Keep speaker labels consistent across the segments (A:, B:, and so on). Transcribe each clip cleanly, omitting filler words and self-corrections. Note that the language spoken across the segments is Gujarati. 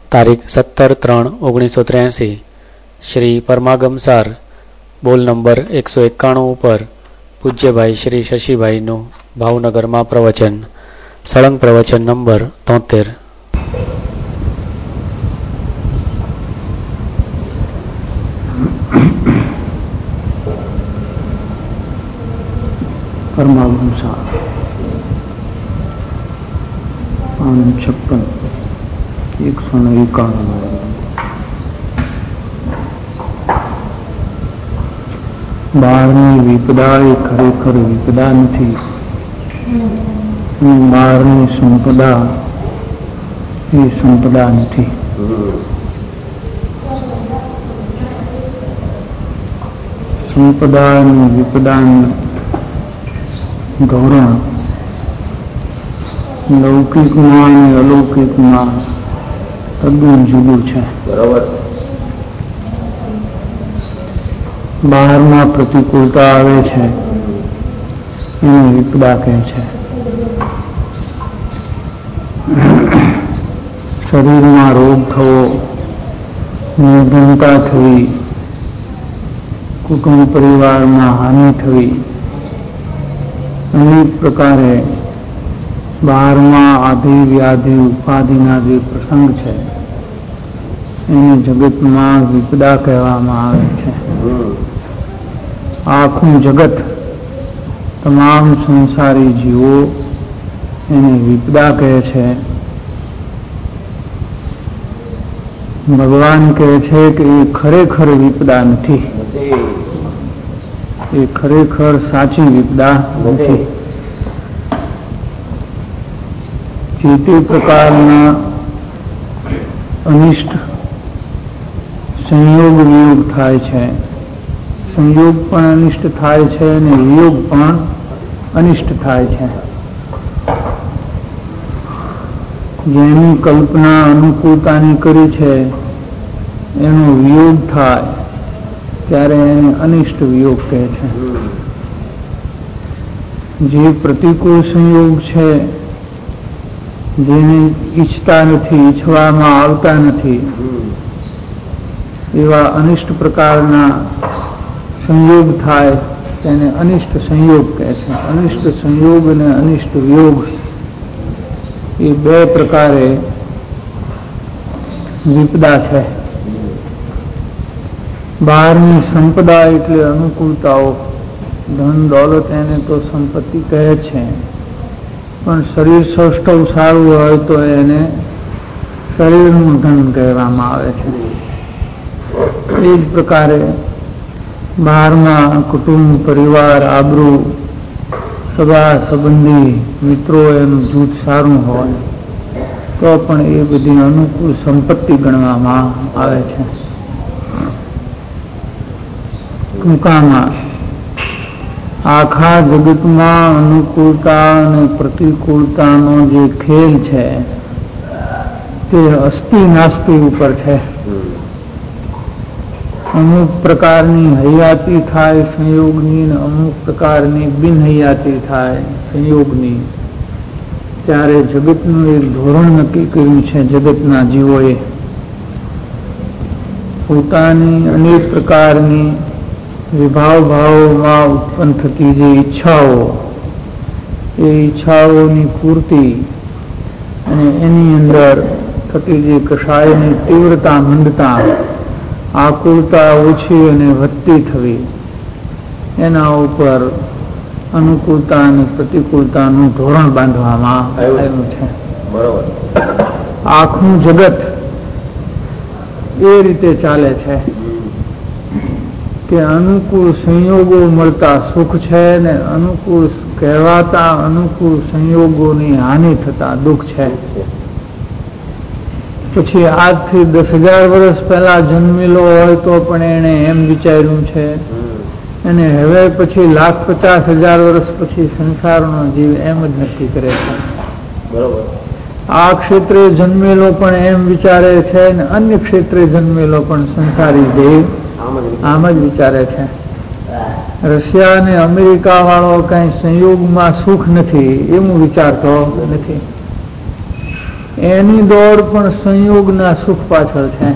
A: તારીખ 17/3/1983 શ્રી પરમાગમસાર બોલ નંબર 191 ઉપર પૂજ્યભાઈ શ્રી શશીભાઈનું ભાવનગરમાં પ્રવચન. સળંગ પ્રવચન નંબર 73.
B: પરમાગમસાર 56 191. બહારની વિપદા એ ખરેખર વિપદા નથી. બહારની સંપદા એ સંપદા નથી. સંપદા અને વિપદાનું ધોરણ લૌકિકમાં અને અલૌકિકમાં તદ્દન જુદું છે. બરાબર. બહારમાં પ્રતિકૂળતા આવે છે એને વિપદા કહે છે. શરીરમાં રોગ થવો, નિર્ધનતા થવી, કુટુંબ પરિવારમાં હાનિ થવી, અનેક પ્રકારે બહારમાં આધિ વ્યાધિ ઉપાધિના જે પ્રસંગ છે એને જગતમાં વિપદા કહેવામાં આવે છે. આખું જગત, તમામ સંસારી જીવો એને વિપદા કહે છે. ભગવાન કહે છે કે એ ખરેખર વિપદા નથી. એ ખરેખર સાચી વિપદા નથી. જે તે પ્રકારના અનિષ્ટ સંયોગ વિયોગ થાય છે. સંયોગ પણ અનિષ્ટ થાય છે અને વિયોગ પણ અનિષ્ટ થાય છે. જેની કલ્પના અનુકૂળતાની કરી છે એનો વિયોગ થાય ત્યારે એને અનિષ્ટ વિયોગ કહે છે. જે પ્રતિકૂળ સંયોગ છે, જેને ઈચ્છતા નથી, ઈચ્છવામાં આવતા નથી, એવા અનિષ્ટ પ્રકારના સંયોગ થાય તેને અનિષ્ટ સંયોગ કહે છે. અનિષ્ટ સંયોગ અને અનિષ્ટ વિયોગ એ બે પ્રકારે વિપદા છે. બહારની સંપદા એટલે અનુકૂળતાઓ, ધન દોલત એને તો સંપત્તિ કહે છે, પણ શરીર સૌષ્ઠવ સારું હોય તો એને શરીરનું ધન કહેવામાં આવે છે. એ જ પ્રકારે બહારમાં કુટુંબ પરિવાર આબરૂ સગા સંબંધી મિત્રો એનું જૂથ સારું હોય તો પણ એ બધી અનુકૂળ સંપત્તિ ગણવામાં આવે છે. ટૂંકામાં આખા જગતમાં અનુકૂળતા અને પ્રતિકૂળતાનો જે ખેલ છે તે અસ્તિ નાસ્તિ ઉપર છે. અમુક પ્રકારની હયાતી થાય સંયોગની અને અમુક પ્રકારની બિન હયાતી થાય સંયોગની. ત્યારે જગતનું એક ધોરણ નક્કી કર્યું છે. જગતના જીવોએ પોતાની અનેક પ્રકારની વિભાવ ભાવોમાં ઉત્પન્ન થતી જે ઈચ્છાઓ, એ ઈચ્છાઓની પૂર્તિ અને એની અંદર થતી જે કશાયની તીવ્રતા મંદતા, આકુલતા ઓછી અને વધતી થવી, એના ઉપર અનુકૂળતા અને પ્રતિકૂળતાનું ધોરણ બાંધવામાં આવ્યું છે. બરોબર. આખું જગત એ રીતે ચાલે છે કે અનુકૂળ સંયોગો મળતા સુખ છે ને અનુકૂળ કહેવાતા અનુકૂળ સંયોગોની હાનિ થતા દુઃખ છે. પછી આજથી 10,000 વર્ષ પહેલા જન્મેલો હોય તો પણ એને એમ વિચાર્યું છે, અને હવે પછી 1,50,000 વર્ષ પછી સંસારનો જીવ એમ જ નક્કી કરે છે. બરોબર. આ ક્ષેત્રે જન્મેલો પણ એમ વિચારે છે ને અન્ય ક્ષેત્રે જન્મેલો પણ સંસારી જીવ આમ જ વિચારે છે. રશિયા અને અમેરિકા વાળો કઈ સંયોગમાં સુખ નથી એવું વિચારતો નથી. એની દોડ પણ સંયોગના સુખ પાછળ છે.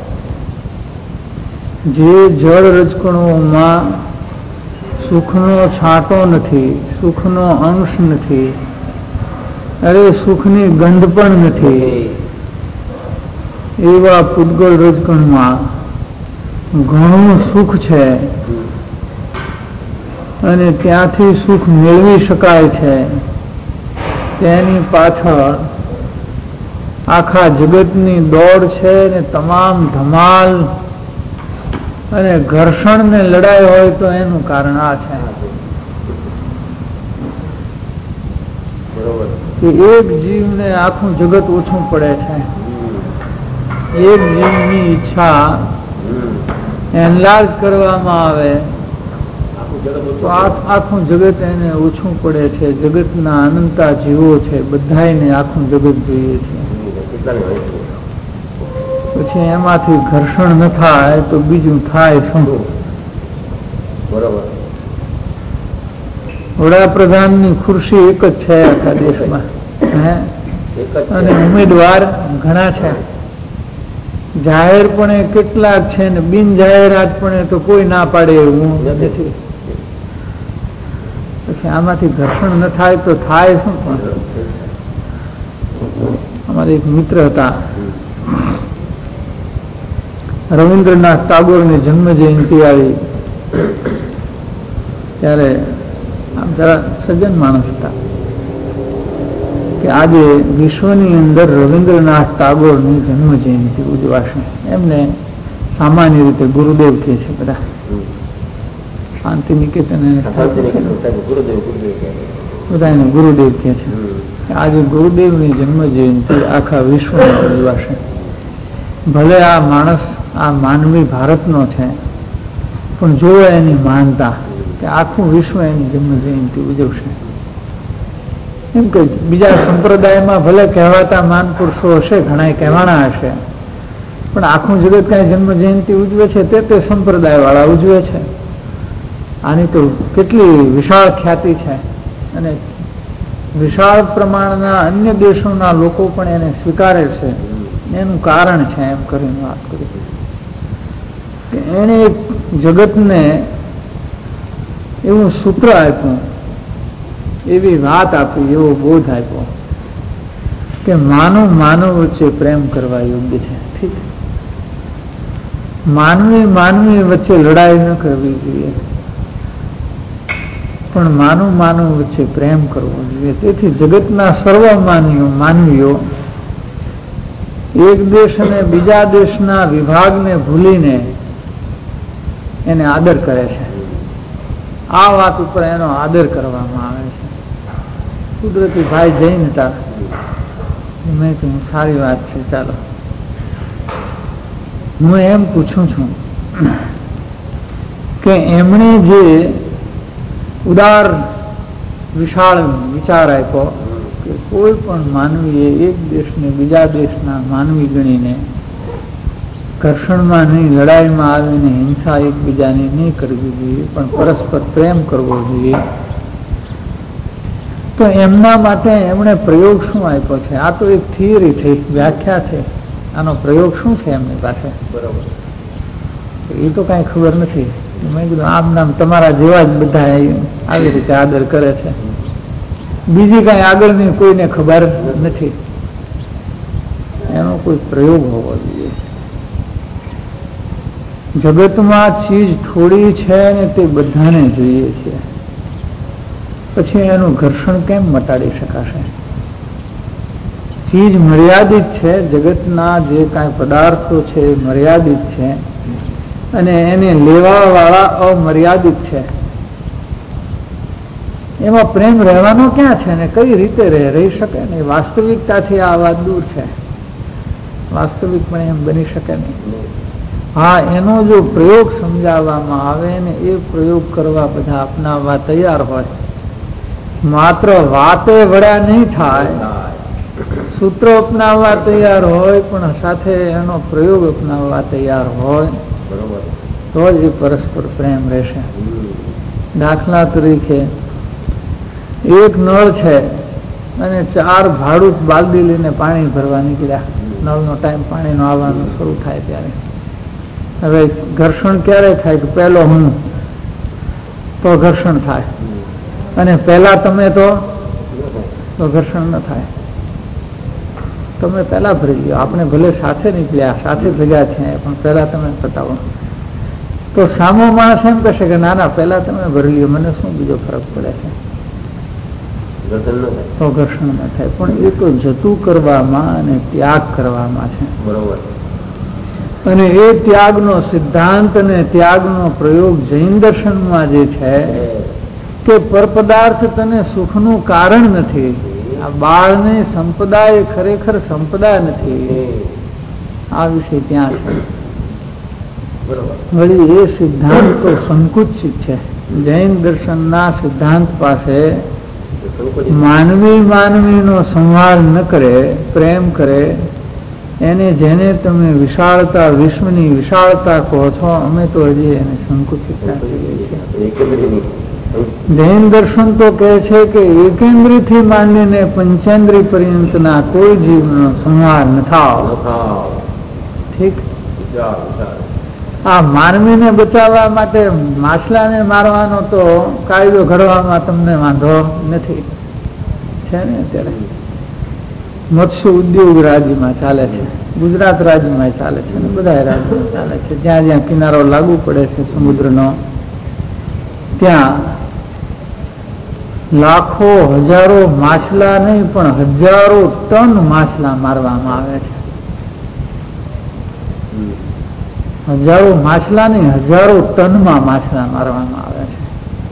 B: જે જળ રજકણોમાં સુખનો છાંટો નથી, સુખનો અંશ નથી, અરે સુખની ગંધ પણ નથી, એવા પૂતગળ રજકણમાં ઘણું સુખ છે અને ત્યાંથી સુખ મેળવી શકાય છે. તેની પાછળ આખા જગતની દોડ છે ને તમામ ધમાલ અને ઘર્ષણ ને લડાઈ હોય તો એનું કારણ આ છે કે એક જીવને આખું જગત ઓછું પડે છે. એક જીવની ઈચ્છા એનલાર્જ કરવામાં આવે તો આખું જગત એને ઓછું પડે છે. જગતના અનંતા જીવો છે, બધાને આખું જગત જોઈએ છે. પછી એમાંથી ઘર્ષણ ન થાય તો બીજું થાય શું? વડાપ્રધાનની ખુરશી એક જ છે આખા દેશમાં, અને ઉમેદવાર ઘણા છે. જાહેરપણે કેટલાક છે ને બિન જાહેરાતપણે તો કોઈ ના પાડે એવું નથી. પછી આમાંથી ઘર્ષણ ન થાય તો થાય શું? પણ અમારા એક મિત્ર હતા, રવિન્દ્રનાથ ટાગોરની જન્મ જયંતિ આવી ત્યારે આમ જરા સજ્જન માણસ હતા કે આજે વિશ્વની અંદર રવિન્દ્રનાથ ટાગોરની જન્મ જયંતિ ઉજવાશે. એમને સામાન્ય રીતે ગુરુદેવ કહે છે, બધા શાંતિ નિકેતન બધા એને ગુરુદેવ કહે છે. આજે ગુરુદેવની જન્મ જયંતિ આખા વિશ્વમાં ઉજવાશે. ભલે આ માણસ, આ માનવી ભારતનો છે, પણ જો એની માનતા કે આખું વિશ્વ એની જન્મ જયંતિ ઉજવશે. એમ કે બીજા સંપ્રદાયમાં ભલે કહેવાતા માનપુરુષો હશે, ઘણા કહેવાના હશે, પણ આખું જગત કઈ જન્મ જયંતિ ઉજવે છે તે સંપ્રદાય વાળા ઉજવે છે. આની તો કેટલી વિશાળ ખ્યાતિ છે અને વિશાળ પ્રમાણના અન્ય દેશોના લોકો પણ એને સ્વીકારે છે. એનું કારણ છે એમ કરીને વાત કરી કે એને એક જગતને એવું સૂત્ર આપ્યું, એવી વાત આપી, એવો બોધ આપ્યો કે માનવ માનવ વચ્ચે પ્રેમ કરવા યોગ્ય છે. ઠીક, માનવી માનવી વચ્ચે લડાઈ ન કરવી જોઈએ, પણ માનવ માનવ વચ્ચે પ્રેમ કરવો જોઈએ. તેથી જગતના સર્વ માનવીઓ એક દેશ અને બીજા દેશના વિભાગને ભૂલીને એને આદર કરે છે. આ વાત ઉપર એનો આદર કરવામાં આવે છે. કુદરતી ભાઈ જૈન હતા, મેં કહ્યું સારી વાત છે, ચાલો હું એમ પૂછું છું કે એમણે જે ઉદાર વિશાળ વિચાર આપ્યો કે કોઈ પણ માનવીએ એક દેશને બીજા દેશના માનવી ગણીને ઘર્ષણમાં નહીં, લડાઈમાં આવીને હિંસા એકબીજાની નહીં કરવી જોઈએ, પણ પરસ્પર પ્રેમ કરવો જોઈએ. તો એમના માટે એમણે પ્રયોગ શું આપ્યો છે? આ તો એક થિયરી થઈ, વ્યાખ્યા છે. આનો પ્રયોગ શું છે એમની પાસે? બરોબર, એ તો કઈ ખબર નથી. મેં કીધું આમ નામ તમારા જેવા જ બધા આવી રીતે આદર કરે છે, બીજી કઈ આગળની કોઈને ખબર નથી. એનો કોઈ પ્રયોગ હોવો જોઈએ. જગતમાં ચીજ થોડી છે ને તે બધાને જોઈએ છે, પછી એનું ઘર્ષણ કેમ મટાડી શકાશે? ચીજ મર્યાદિત છે, જગતના જે કાંઈ પદાર્થો છે એ મર્યાદિત છે અને એને લેવા વાળા અમર્યાદિત છે. એમાં પ્રેમ રહેવાનો ક્યાં છે ને કઈ રીતે રહી શકે ને? વાસ્તવિકતાથી આ વાત દૂર છે. વાસ્તવિક પણ એમ બની શકે નહીં. હા, એનો જો પ્રયોગ સમજાવવામાં આવે ને એ પ્રયોગ કરવા બધા અપનાવવા તૈયાર હોય, માત્ર વાતે વડ્યા નહીં થાય, સૂત્રો અપનાવવા તૈયાર હોય પણ સાથે એનો પ્રયોગ અપનાવવા તૈયાર હોય, તો જ એ પરસ્પર પ્રેમ રહેશે. દાખલા તરીકે એક નળ છે અને 4 ભાડૂત બાલદી લઈને પાણી ભરવા નીકળ્યા. નળનો ટાઈમ પાણીનો આવવાનું શરૂ થાય ત્યારે. હવે ઘર્ષણ ક્યારે થાય કે પહેલો હું તો ઘર્ષણ થાય, અને પહેલા તમે તો ઘર્ષણ ન થાય. તમે પહેલા ભરી લો, આપણે ભલે સાથે નીકળ્યા, સાથે ભેગા થયા, પણ પહેલા તમે પતાવો. તો સામો માણસ એમ કહેશે કે ના ના પહેલા તમે ભરી લો, મને શું બીજો ફરક પડે છે, તો ઘર્ષણ ન થાય. પણ એ તો જતું કરવામાં અને ત્યાગ કરવામાં છે.
C: બરોબર.
B: અને એ ત્યાગનો સિદ્ધાંત અને ત્યાગનો પ્રયોગ જૈન દર્શનમાં જે છે કે પરપદાર્થ તને સુખનું કારણ નથી. આ બાળની સંપદા એ ખરેખર સંપદા નથી. આ વિષય ત્યાં છે. વળી એ સિદ્ધાંત તો સંકુચિત છે. જૈન દર્શનના સિદ્ધાંત પાસે માનવીનો સંહાર ન કરે, પ્રેમ કરે, એને જેને તમે વિશાળતા, વિશ્વની વિશાળતા કહો છો, અમે તો હજી એને સંકુચિતતા કહીએ છીએ. જૈન દર્શન તો કહે છે કે એકેન્દ્રથી માંડીને પંચેન્દ્રિય પર્યંતના કોઈ જીવનો સંહાર ન થાવ. ઠીક. આ માનવીને બચાવવા માટે માછલાને મારવાનો તો કાયદો ઘડવામાં તમને વાંધો નથી, છે ને? અત્યારે મત્સ્ય ઉદ્યોગ રાજ્યમાં ચાલે છે, ગુજરાત રાજ્યમાં ચાલે છે, ને બધા રાજ્યમાં ચાલે છે. જ્યાં જ્યાં કિનારો લાગુ પડે છે સમુદ્રનો, ત્યાં લાખો હજારો માછલા નહીં પણ હજારો ટન માછલા મારવામાં આવે છે. હજારો માછલા નહીં, હજારો ટનમાં માછલા મારવામાં આવે છે.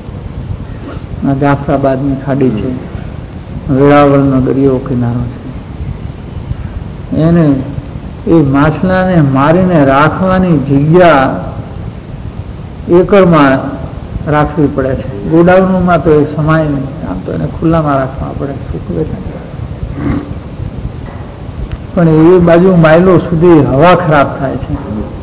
B: જાફરાબાદની ખાડી છે, વેળાવળનો દરિયો કિનારો છે, એને એ માછલાને મારીને રાખવાની જગ્યા એકરમાં રાખવી પડે છે. ગોડાઉનમાં તો એ સમાય નહીં, આમ તો એને ખુલ્લામાં રાખવા પડે, સૂકવે છે. પણ એ બાજુ માઇલો સુધી હવા ખરાબ થાય છે.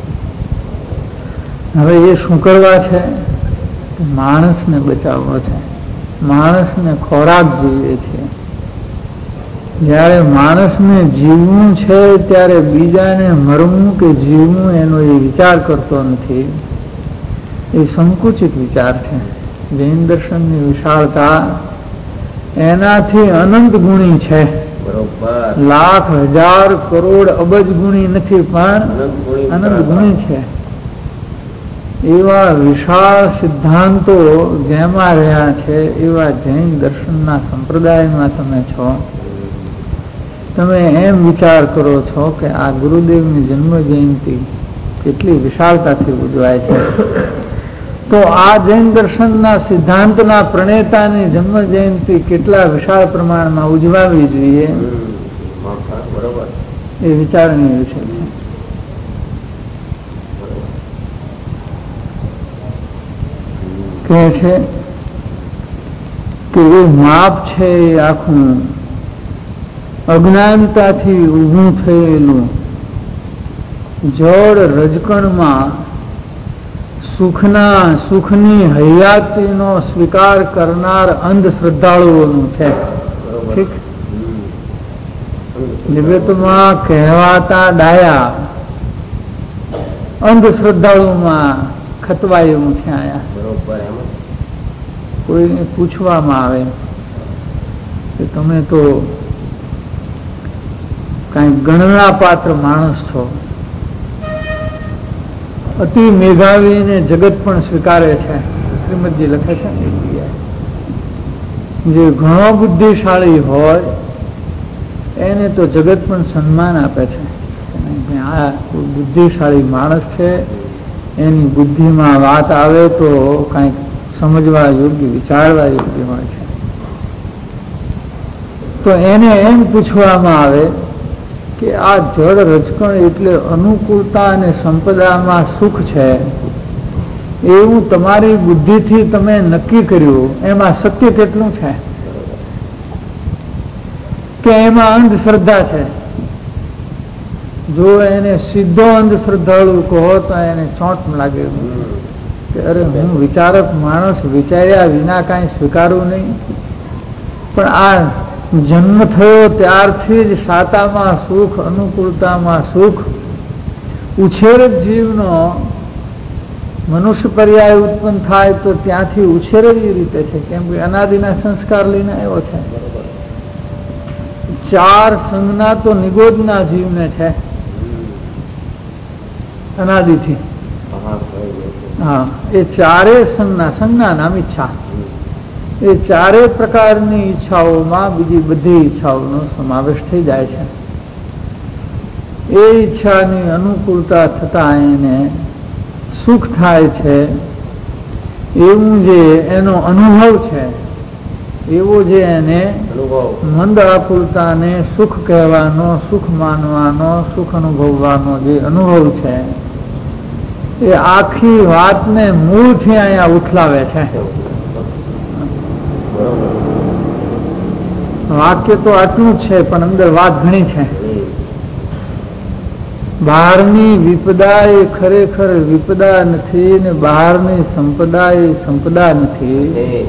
B: હવે એ શું કરવા છે? માણસને બચાવવો છે, માણસને ખોરાક જોઈએ છે. જ્યારે માણસને જીવવું છે ત્યારે બીજાને મરવું કે જીવવું એનો એ વિચાર કરતો નથી. એ સંકુચિત વિચાર છે. જૈન દર્શનની વિશાળતા એનાથી અનંત ગુણી છે. લાખ, હજાર, કરોડ, અબજ ગુણી નથી, પણ અનંત ગુણી છે. એવા વિશાળ સિદ્ધાંતો જેમાં રહ્યા છે એવા જૈન દર્શનના સંપ્રદાયમાં તમે છો. તમે એમ વિચાર કરો છો કે આ ગુરુદેવની જન્મ જયંતિ કેટલી વિશાળતાથી ઉજવાય છે, તો આ જૈન દર્શનના સિદ્ધાંતના પ્રણેતાની જન્મ જયંતિ કેટલા વિશાળ પ્રમાણમાં ઉજવાવી જોઈએ, એ વિચારણીય વિષય છે. કહે છે કે એ માપ છે એ આખું અજ્ઞાનતાથી ઊભું થયેલું જળ રજકણમાં સુખની હયાતીનો સ્વીકાર કરનાર અંધશ્રદ્ધાળુઓનું છે. ઠીક. જગતમાં કહેવાતા ડાયા અંધશ્રદ્ધાળુમાં ખતવાય એવું છે. આયા કોઈને પૂછવામાં આવે કે તમે તો કઈ ગણના પાત્ર માણસ છો, અતિ મેધાવીને જગત પણ સ્વીકારે છે. શ્રીમદજી લખે છે ને, જે ઘણો બુદ્ધિશાળી હોય એને તો જગત પણ સન્માન આપે છે. આ બુદ્ધિશાળી માણસ છે, એની બુદ્ધિમાં વાત આવે તો કંઈક સમજવા યોગ્ય, વિચારવા યોગ્ય હોય છે. તો એને એમ પૂછવામાં આવે કે આ જળ રજકણ એટલે અનુકૂળતા અને સંપદામાં સુખ છે, એવું તમારી બુદ્ધિથી તમે નક્કી કર્યું, એમાં સત્ય કેટલું છે? કે એમાં અંધશ્રદ્ધા છે? જો એને સીધો અંધશ્રદ્ધાળુ કહો તો એને ચોંટ લાગે કે અરે હું વિચારક માણસ, વિચાર્યા વિના કાંઈ સ્વીકારવું નહીં. પણ આ જન્મ થયો ત્યારથી જ સાતામાં સુખ, અનુકૂળતામાં સુખ. ઉછેર જ જીવનો મનુષ્ય પર્યાય ઉત્પન્ન થાય તો ત્યાંથી ઉછેર જ એ રીતે છે, કેમ કે અનાદિના સંસ્કાર લઈને આવ્યો છે. 4 સંજ્ઞા તો નિગોદના જીવને છે અનાદિથી. હા, એ 4 સંજ્ઞા નામ ઈચ્છા, એ 4 પ્રકારની ઈચ્છાઓમાં બીજી બધી ઈચ્છાઓનો સમાવેશ થઈ જાય છે. એ ઈચ્છાની અનુકૂળતા થતા એને સુખ થાય છે. એવું જે એનો અનુભવ છે, એવો જે એને મંદ આકુલતાને સુખ કહેવાનો, સુખ માનવાનો, સુખ અનુભવવાનો જે અનુભવ છે, એ આખી વાતને મૂળથી અહીંયા ઉથલાવે છે. વાક્ય તો આટલું જ છે, પણ અંદર વાત ઘણી છે. બહારની વિપદા એ ખરેખર વિપદા નથી ને બહારની સંપદા એ સંપદા નથી.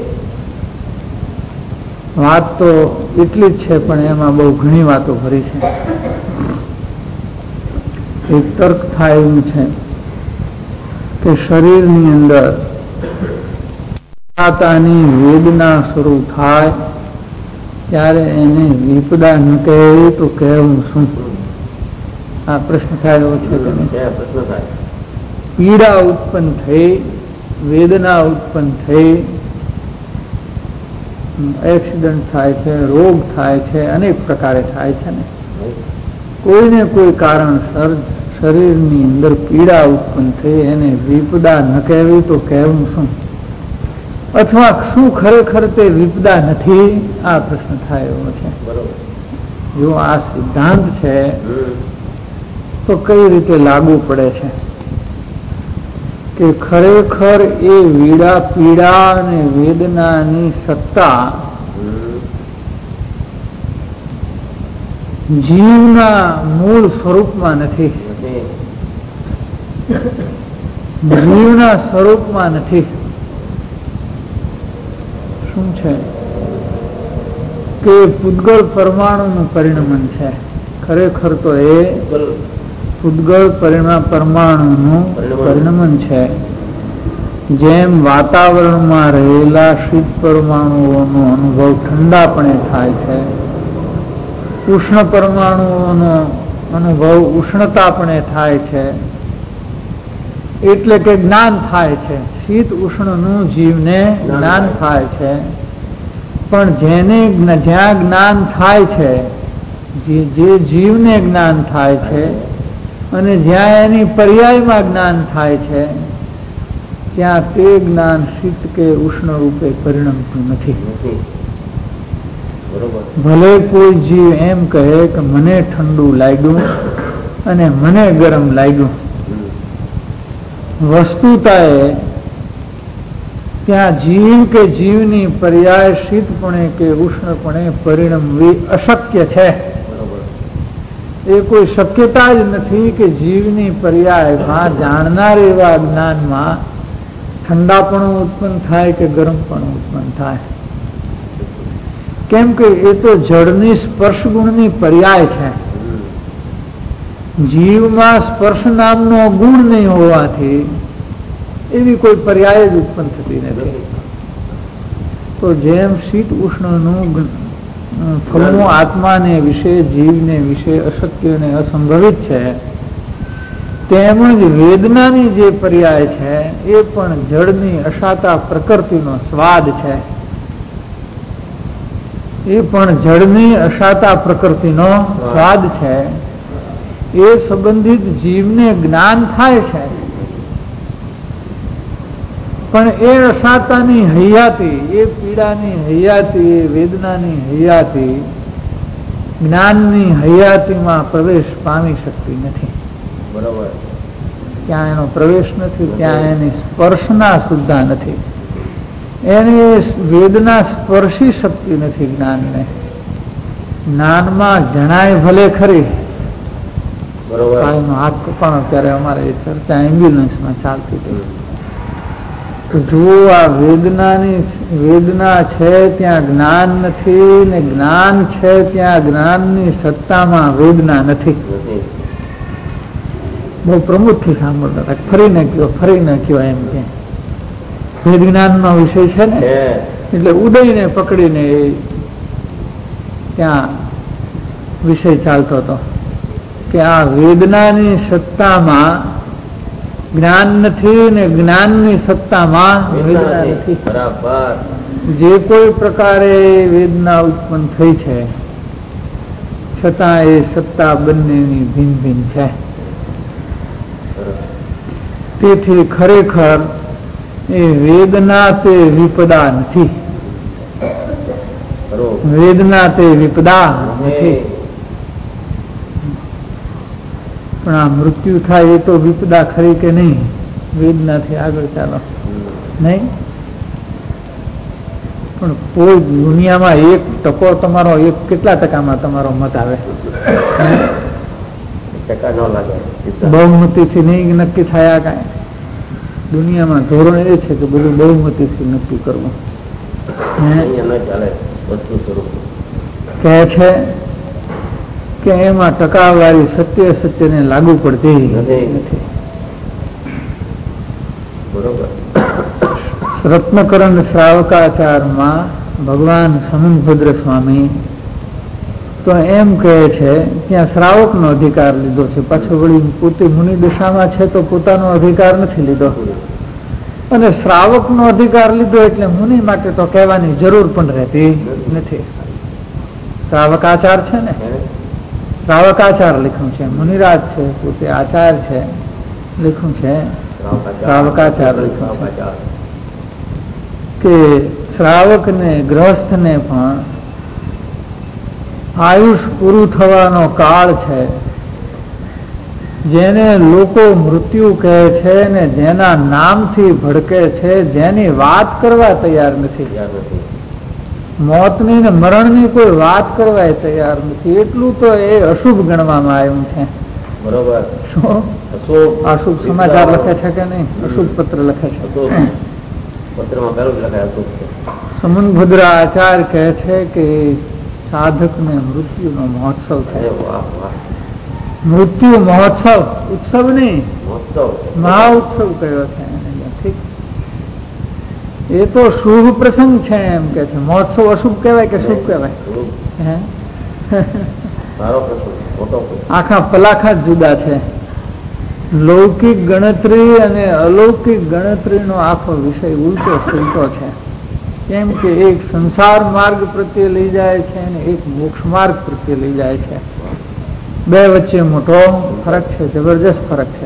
B: વાત તો એટલી જ છે, પણ એમાં બહુ ઘણી વાતો ભરી છે. એક તર્ક થાય એવું છે કે શરીરની અંદર આતાની વેદના શરૂ થાય ત્યારે એને વિપદા ન કહેવી તો કહેવું શું? આ પ્રશ્ન થાય એવો છે. પીડા ઉત્પન્ન થઈ, વેદના ઉત્પન્ન થઈ, એક્સિડન્ટ થાય છે, રોગ થાય છે, અનેક પ્રકારે થાય છે ને. કોઈને કોઈ કારણસર શરીરની અંદર પીડા ઉત્પન્ન થઈ, એને વિપદા ન કહેવી તો કહેવું શું? અથવા શું ખરેખર તે વિપદા નથી? આ પ્રશ્ન થાય એવો છે. જો આ સિદ્ધાંત છે તો કઈ રીતે લાગુ પડે છે કે ખરેખર એ પીડા અને વેદનાની સત્તા જીવના મૂળ સ્વરૂપમાં નથી, જીવના સ્વરૂપમાં નથી. શું છે કે પૂતગળ પરમાણુનું પરિણમન છે. ખરેખર તો એ પૂતગળ પરમાણુનું પરિણમન છે. જેમ વાતાવરણમાં રહેલા શીત પરમાણુઓનો અનુભવ ઠંડાપણે થાય છે, ઉષ્ણ પરમાણુઓનો અનુભવ ઉષ્ણતાપણે થાય છે, એટલે કે જ્ઞાન થાય છે. શીત ઉષ્ણનું જીવને જ્ઞાન થાય છે. પણ જેને જ્યાં જ્ઞાન થાય છે, જે જીવને જ્ઞાન થાય છે અને જ્યાં એની પર્યાયમાં જ્ઞાન થાય છે, ત્યાં તે જ્ઞાન શીત કે ઉષ્ણ રૂપે પરિણમતું નથી. ભલે કોઈ જીવ એમ કહે કે મને ઠંડુ લાગ્યું અને મને ગરમ લાગ્યું, વસ્તુતાએ ત્યાં જીવ કે જીવની પર્યાય શીતપણે કે ઉષ્ણપણે પરિણમવી અશક્ય છે. એ કોઈ શક્યતા જ નથી કે જીવની પર્યાયમાં જાણનાર એવા જ્ઞાનમાં ઠંડાપણું ઉત્પન્ન થાય કે ગરમપણું ઉત્પન્ન થાય. કેમ કે એ તો જળની સ્પર્શ ગુણની પર્યાય છે. જીવમાં સ્પર્શ નામનો ગુણ નહીં હોવાથી એવી કોઈ પર્યાય જ ઉત્પન્ન થતી નથી. તો જેમ શીત ઉષ્ણનું ફલવું આત્માને વિશે, જીવને વિશે અશક્ય અને અસંભવિત છે, તેમજ વેદનાની જે પર્યાય છે એ પણ જળની અશાતા પ્રકૃતિનો સ્વાદ છે. એ પણ જળની અશાતા પ્રકૃતિનો સ્વાદ છે. એ સંબંધિત જીવને જ્ઞાન થાય છે, પણ એ અશાતાની હૈયાતી, એ પીડાની હૈયાતી, એ વેદનાની હૈયાતી જ્ઞાનની હૈયાતીમાં પ્રવેશ પામી શકતી નથી. બરાબર. ત્યાં એનો પ્રવેશ નથી, ત્યાં એની સ્પર્શના સુદ્ધા નથી. એની વેદના સ્પર્શી શકતી નથી જ્ઞાનને. જ્ઞાનમાં જણાય ભલે ખરી. હાથ કપાણો ત્યારે અમારે ચર્ચા એમ્બ્યુલન્સમાં ચાલતી હતી. તો જો આ વેદના છે ત્યાં જ્ઞાન નથી, ને જ્ઞાન છે ત્યાં જ્ઞાનની સત્તામાં વેદના નથી. બહુ પ્રમુખથી સાંભળતા હતા, ફરીને કયો એમ કે વેદ જ્ઞાનનો વિષય છે ને, એટલે ઉદયને પકડીને ત્યાં વિષય ચાલતો હતો કે આ વેદનાની સત્તામાં જ્ઞાન નથી ને જ્ઞાનની સત્તામાં વેદના નથી. જે કોઈ પ્રકારે વેદના ઉત્પન્ન થઈ છે છતાં એ સત્તા બંનેની ભિન્ન ભિન્ન છે. તેથી ખરેખર એ વેદના તે વિપદા નથી. વેદના તે વિપદા નથી. પણ આ મૃત્યુ થાય એ તો વિપદા ખરી કે નહીં? વેદનાથી આગળ ચાલો નહીં. પણ કોઈ દુનિયામાં એક ટકો તમારો કેટલા ટકામાં તમારો મત આવે? બહુમતીથી નહીં નક્કી થયા કાંઈ. દુનિયામાં ધોરણ એ છે કે બધું બહુમતીથી નક્કી કરવું. કહે છે કે એમાં ટકાવારી સત્યને લાગુ પડતી નથી. રત્નકરણ શ્રાવકાચારમાં ભગવાન સમનભદ્ર સ્વામી તો એમ કહે છે ત્યાં શ્રાવકનો અધિકાર લીધો છે, પાછો વળી પોતે મુનિ દશામાં છે તો પોતાનો અધિકાર નથી લીધો, અને શ્રાવકનો અધિકાર લીધો એટલે મુનિ માટે તો કહેવાની જરૂર પણ રહેતી નથી. શ્રાવકાચાર છે ને, શ્રાવકાચાર લખ્યું છે, મુનિરાજ છે પોતે આચાર છે, લખ્યું છે શ્રાવકાચાર લખ્યું છે કે શ્રાવકને ગ્રહસ્થને પણ આયુષ પૂરું થવાનો કાળ છે, જેને લોકો મૃત્યુ કહે છે ને જેના નામથી ભડકે છે, જેની વાત કરવા તૈયાર નથી. મોતની ને મરણની કોઈ વાત કરવા તૈયાર નથી. એટલું તો એ અશુભ ગણવામાં આવ્યું છે. બરોબર. શું અશુભ સમાચાર લખે છે કે નહીં? અશુભ પત્ર લખે છે. સમનભદ્ર આચાર્ય કહે છે કે સાધકને મૃત્યુનો મહોત્સવ છે. મૃત્યુ મહોત્સવ, ઉત્સવ નહીં, મહા ઉત્સવ કયો છે. ઠીક, એ તો શુભ પ્રસંગ છે એમ કે છે. મહોત્સવ અશુભ કહેવાય કે શુભ કહેવાય? આખા પલાખા જુદા છે. લૌકિક ગણતરી અને અલૌકિક ગણતરીનો આખો વિષય ઉલટો સુલટો છે. કેમ કે એક સંસાર માર્ગ પ્રત્યે લઈ જાય છે અને એક મોક્ષ માર્ગ પ્રત્યે લઈ જાય છે. બે વચ્ચે મોટો ફરક છે, જબરજસ્ત ફરક છે.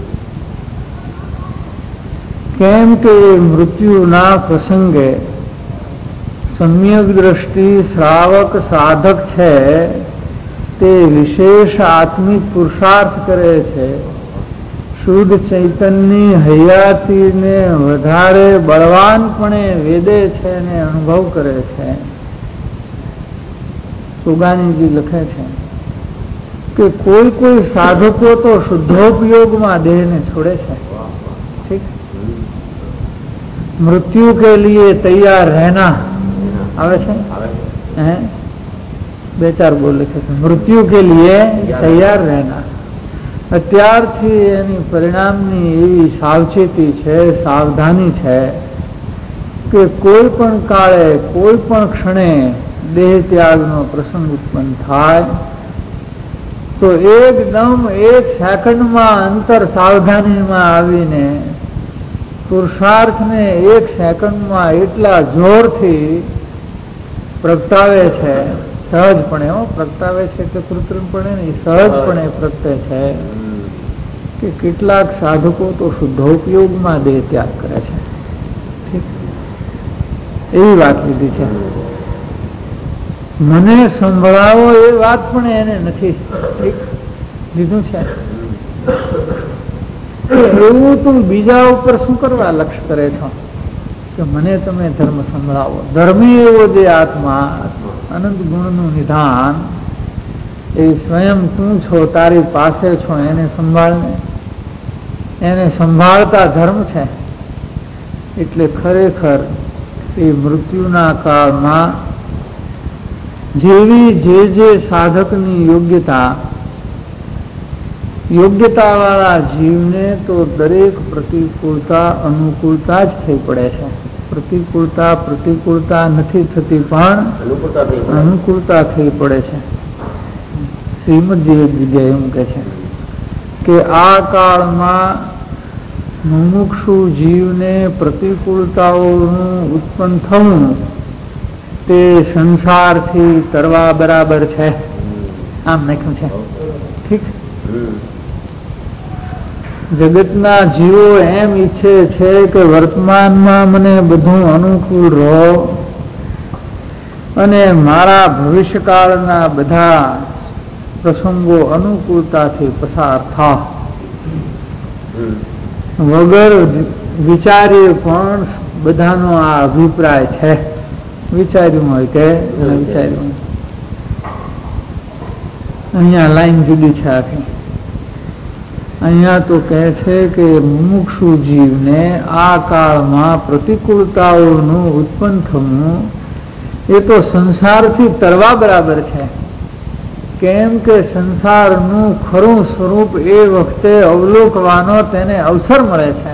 B: કેમ કે મૃત્યુના પ્રસંગે સમ્યક દ્રષ્ટિ શ્રાવક સાધક છે તે વિશેષ આત્મિક પુરુષાર્થ કરે છે. શુદ્ધ ચૈતન્યની હયાતીને વધારે બળવાનપણે વેદે છે અને અનુભવ કરે છે. સુગાનીજી લખે છે કે કોઈ સાધકો તો શુદ્ધોપયોગમાં દેહને છોડે છે. ઠીક, मृत्यु के लिए तैयार रहना આવે છે હે બે ચાર બોલ લખે છે મૃત્યુ કે लिए તૈયાર રહેના. અત્યારથી એની પરિણામની એવી સાવચેતી છે, સાવધાની છે કે કોઈ પણ કાળે કોઈ પણ ક્ષણે દેહ ત્યાગનો પ્રસંગ ઉત્પન્ન થાય તો એકદમ એક સેકન્ડમાં અંતર સાવધાનીમાં આવીને પુરુષાર્થને એક સેકન્ડમાં એટલા જોરથી પ્રગટાવે છે, સહજપણે પ્રગટાવે છે કે કૃત્રિમપણે નહીં, સહજપણે પ્રગટે છે કે કેટલાક સાધકો તો શુદ્ધોપયોગમાં દેહ ત્યાગ કરે છે. ઠીક, એવી વાત લીધી છે. મને સંભળાવો એ વાત પણ એને નથી લીધું છે. એવું તું બીજા ઉપર શું કરવા લક્ષ્ય કરે છો કે મને તમે ધર્મ સંભળાવો? ધર્મી એવો જે આત્મા અનંત ગુણનું નિધાન એ સ્વયં તું છો, તારી પાસે છો, એને સંભાળને. એને સંભાળતા ધર્મ છે. એટલે ખરેખર એ મૃત્યુના કાળમાં જેવી જે સાધકની યોગ્યતાવાળા જીવને તો દરેક પ્રતિકૂળતા અનુકૂળતા જ થઈ પડે છે. પ્રતિકૂળતા નથી થતી પણ અનુકૂળતા થઈ પડે છે. શ્રીમદજી એક જગ્યાએ એમ કહે છે કે આ કાળમાં મુમુક્ષુ જીવને પ્રતિકૂળતાઓનું ઉત્પન્ન થવું તે સંસારથી તરવા બરાબર છે. આમ લખ્યું છે. ઠીક. જગતના જીવો એમ ઈચ્છે છે કે વર્તમાનમાં મને બધું અનુકૂળ રહો અને મારા ભવિષ્યકાળના બધા પ્રસંગો અનુકૂળતાથી પસાર થા વગર વિચારીએ પણ બધાનો આ અભિપ્રાય છે. વિચાર્યું હોય કે વિચાર્યું. અહીંયા લાઈન જુદી છે આખી. અહીંયા તો કહે છે કે મુમુક્ષુ જીવને આ કાળમાં પ્રતિકૂળતાઓનું ઉત્પન્ન થવું એ તો સંસારથી તરવા બરાબર છે. કેમ કે સંસારનું ખરું સ્વરૂપ એ વખતે અવલોકવાનો તેને અવસર મળે છે.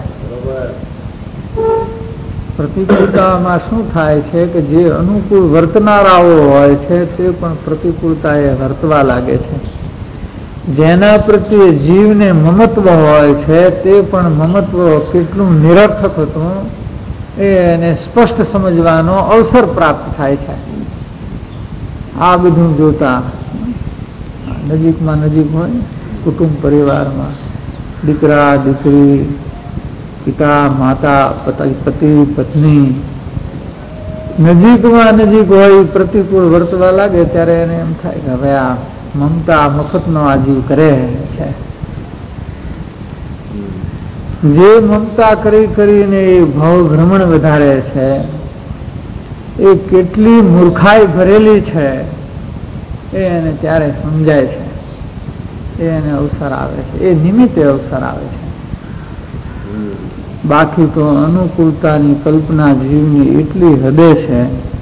B: પ્રતિકૂળતામાં શું થાય છે કે જે અનુકૂળ વર્તનારાઓ હોય છે તે પણ પ્રતિકૂળતા એ વર્તવા લાગે છે. જેના પ્રત્યે જીવને મમત્વ હોય છે તે પણ મમત્વ કેટલું નિરર્થક હતું એને સ્પષ્ટ સમજવાનો અવસર પ્રાપ્ત થાય છે. આ બધું જોતા નજીકમાં નજીક હોય કુટુંબ પરિવારમાં દીકરા દીકરી પિતા માતા પતિ પત્ની નજીકમાં નજીક હોય પ્રતિકૂળ વર્તવા લાગે ત્યારે એને એમ થાય કે હવે આ મમતા મફતનો આ જીવ કરે છે. જે મમતા કરીને એ ભાવ ભ્રમણ વધારે છે એ કેટલી મૂર્ખાઈ ભરેલી છે એ એને ત્યારે સમજાય છે. એને અવસર આવે છે. એ નિમિત્તે અવસર આવે છે. બાકી તો અનુકૂળતાની કલ્પના જીવની એટલી હદે છે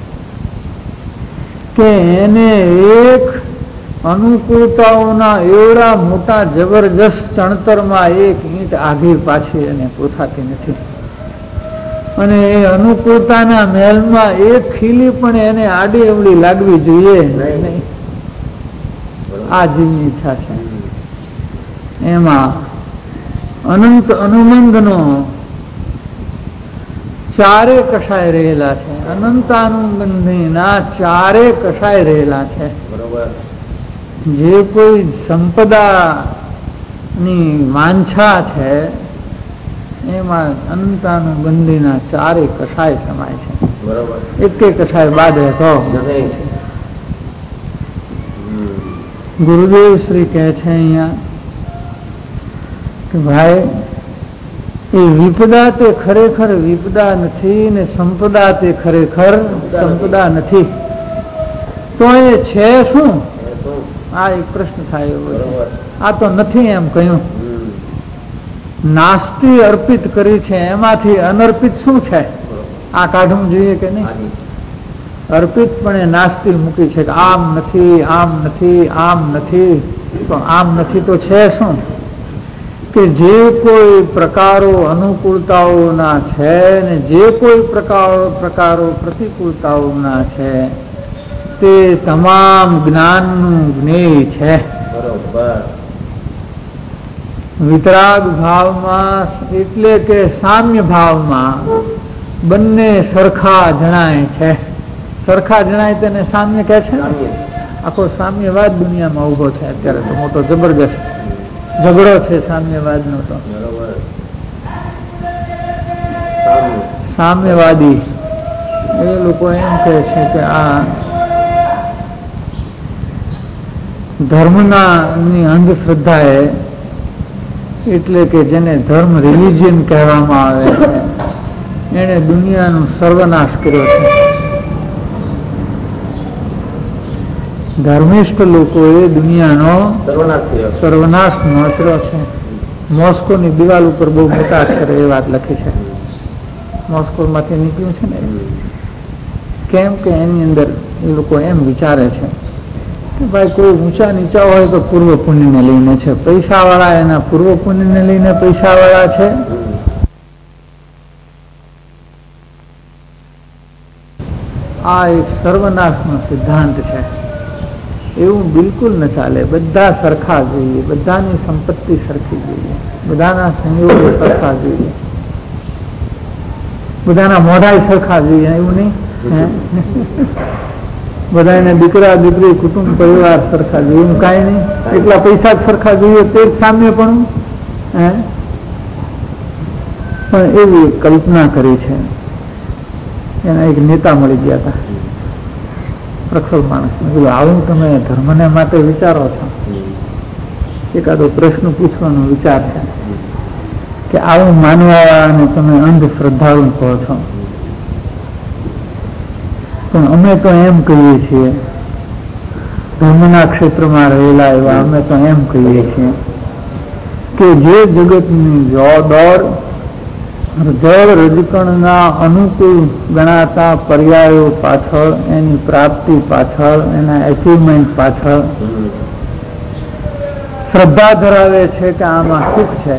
B: કે એને એક અનુકૂળતાઓના એવડા મોટા જબરજસ્ત ચણતરમાં એક ઈંટ આઘી પાછી એને પોસાતી નથી. અને એ અનુકૂળતાના મહેલમાં એક ખીલી પણ એને આડી અવળી લાગવી જોઈએ નહીં. આ જીવની ઈચ્છા છે. એમાં અનંત અનુબંધનો ચારે કષાય રહેલા છે. અનંતાનુબંધીના ચારે કષાય રહેલા છે. જે કોઈ સંપદાની વાંછા છે એમાં અનંતાનુબંધીના ચારે કષાય સમાય છે. એક કષાય બાદ તો ગુરુદેવ શ્રી કહે છે અહીંયા કે ભાઈ એ વિપદા તે ખરેખર વિપદા નથી ને સંપદા તે ખરેખર સંપદા નથી. તો એ છે શું? આ એક પ્રશ્ન થાય એવો છે. આ તો નથી એમ કહ્યું. નાસ્તિ અર્પિત કરી છે એમાંથી અનર્પિત શું છે? આ કાઢવું જોઈએ કે નહીં? અર્પિત પણ એ નાસ્તિ મૂકી છે કે આમ નથી આમ નથી આમ નથી. તો આમ નથી તો છે શું? કે જે કોઈ પ્રકારો અનુકૂળતાઓના છે ને જે કોઈ પ્રકારો પ્રતિકૂળતાઓના છે તે તમામ જ્ઞાનનું જ્ઞેય છે. વિતરાગ ભાવમાં એટલે કે સામ્ય ભાવમાં બંને સરખા જણાય છે. સરખા જણાય તેને સામ્ય કહે છે. આખો સામ્યવાદ દુનિયામાં ઉભો છે અત્યારે તો મોટો જબરજસ્ત ઝઘડો છે સામ્યવાદનો. તો સામ્યવાદી એ લોકો એમ કહે છે કે આ ધર્મની અંધશ્રદ્ધા એટલે કે જેને ધર્મ રિલિજિયન કહેવામાં આવે છે એને દુનિયાનો સર્વનાશ કર્યો છે. ધર્મિષ્ઠ લોકોએ દુનિયાનો સર્વનાશ નોતર્યો છે. મોસ્કોની દિવાલ ઉપર બહુ મોટા અક્ષરે એ વાત લખી છે. મોસ્કોમાંથી નીકળ્યું છે ને, કેમ કે એની અંદર એ લોકો એમ વિચારે છે કે ભાઈ કોઈ ઊંચા નીચા હોય તો પૂર્વ પુણ્યને લઈને છે, પૈસાવાળા એના પૂર્વ પુણ્યને લઈને પૈસાવાળા છે, આ એક સર્વનાશનો સિદ્ધાંત છે. એવું બિલકુલ ન ચાલે. બધા સરખા જોઈએ, બધાની સંપત્તિ સરખી જોઈએ, બધાના સંયોગો સરખા જોઈએ, બધાના મોઢાય સરખા જોઈએ, એવું નહીં. બધાને દીકરા દીકરી કુટુંબ પરિવાર સરખા જોઈએ, એવું કાંઈ નહીં. એટલા પૈસા જ સરખા જોઈએ તે જ સામ્ય પણ એવી કલ્પના કરી છે. એના એક નેતા મળી ગયા હતા, પ્રખર માણસ. આવું તમે ધર્મને માટે વિચારો છો? એકાદો પ્રશ્ન પૂછવાનો વિચાર છે કે આવું માનવાવાળાને તમે અંધશ્રદ્ધાળુ કહો છો. પણ અમે તો એમ કહીએ છીએ, ધર્મના ક્ષેત્રમાં રહેલા એવા અમે તો એમ કહીએ છીએ કે જે જગતની દોડ જળ રજકણના અનુકૂળ ગણાતા પર્યાયો પાછળ, એની પ્રાપ્તિ પાછળ, એના એચિવમેન્ટ પાછળ શ્રદ્ધા ધરાવે છે કે આમાં સુખ છે,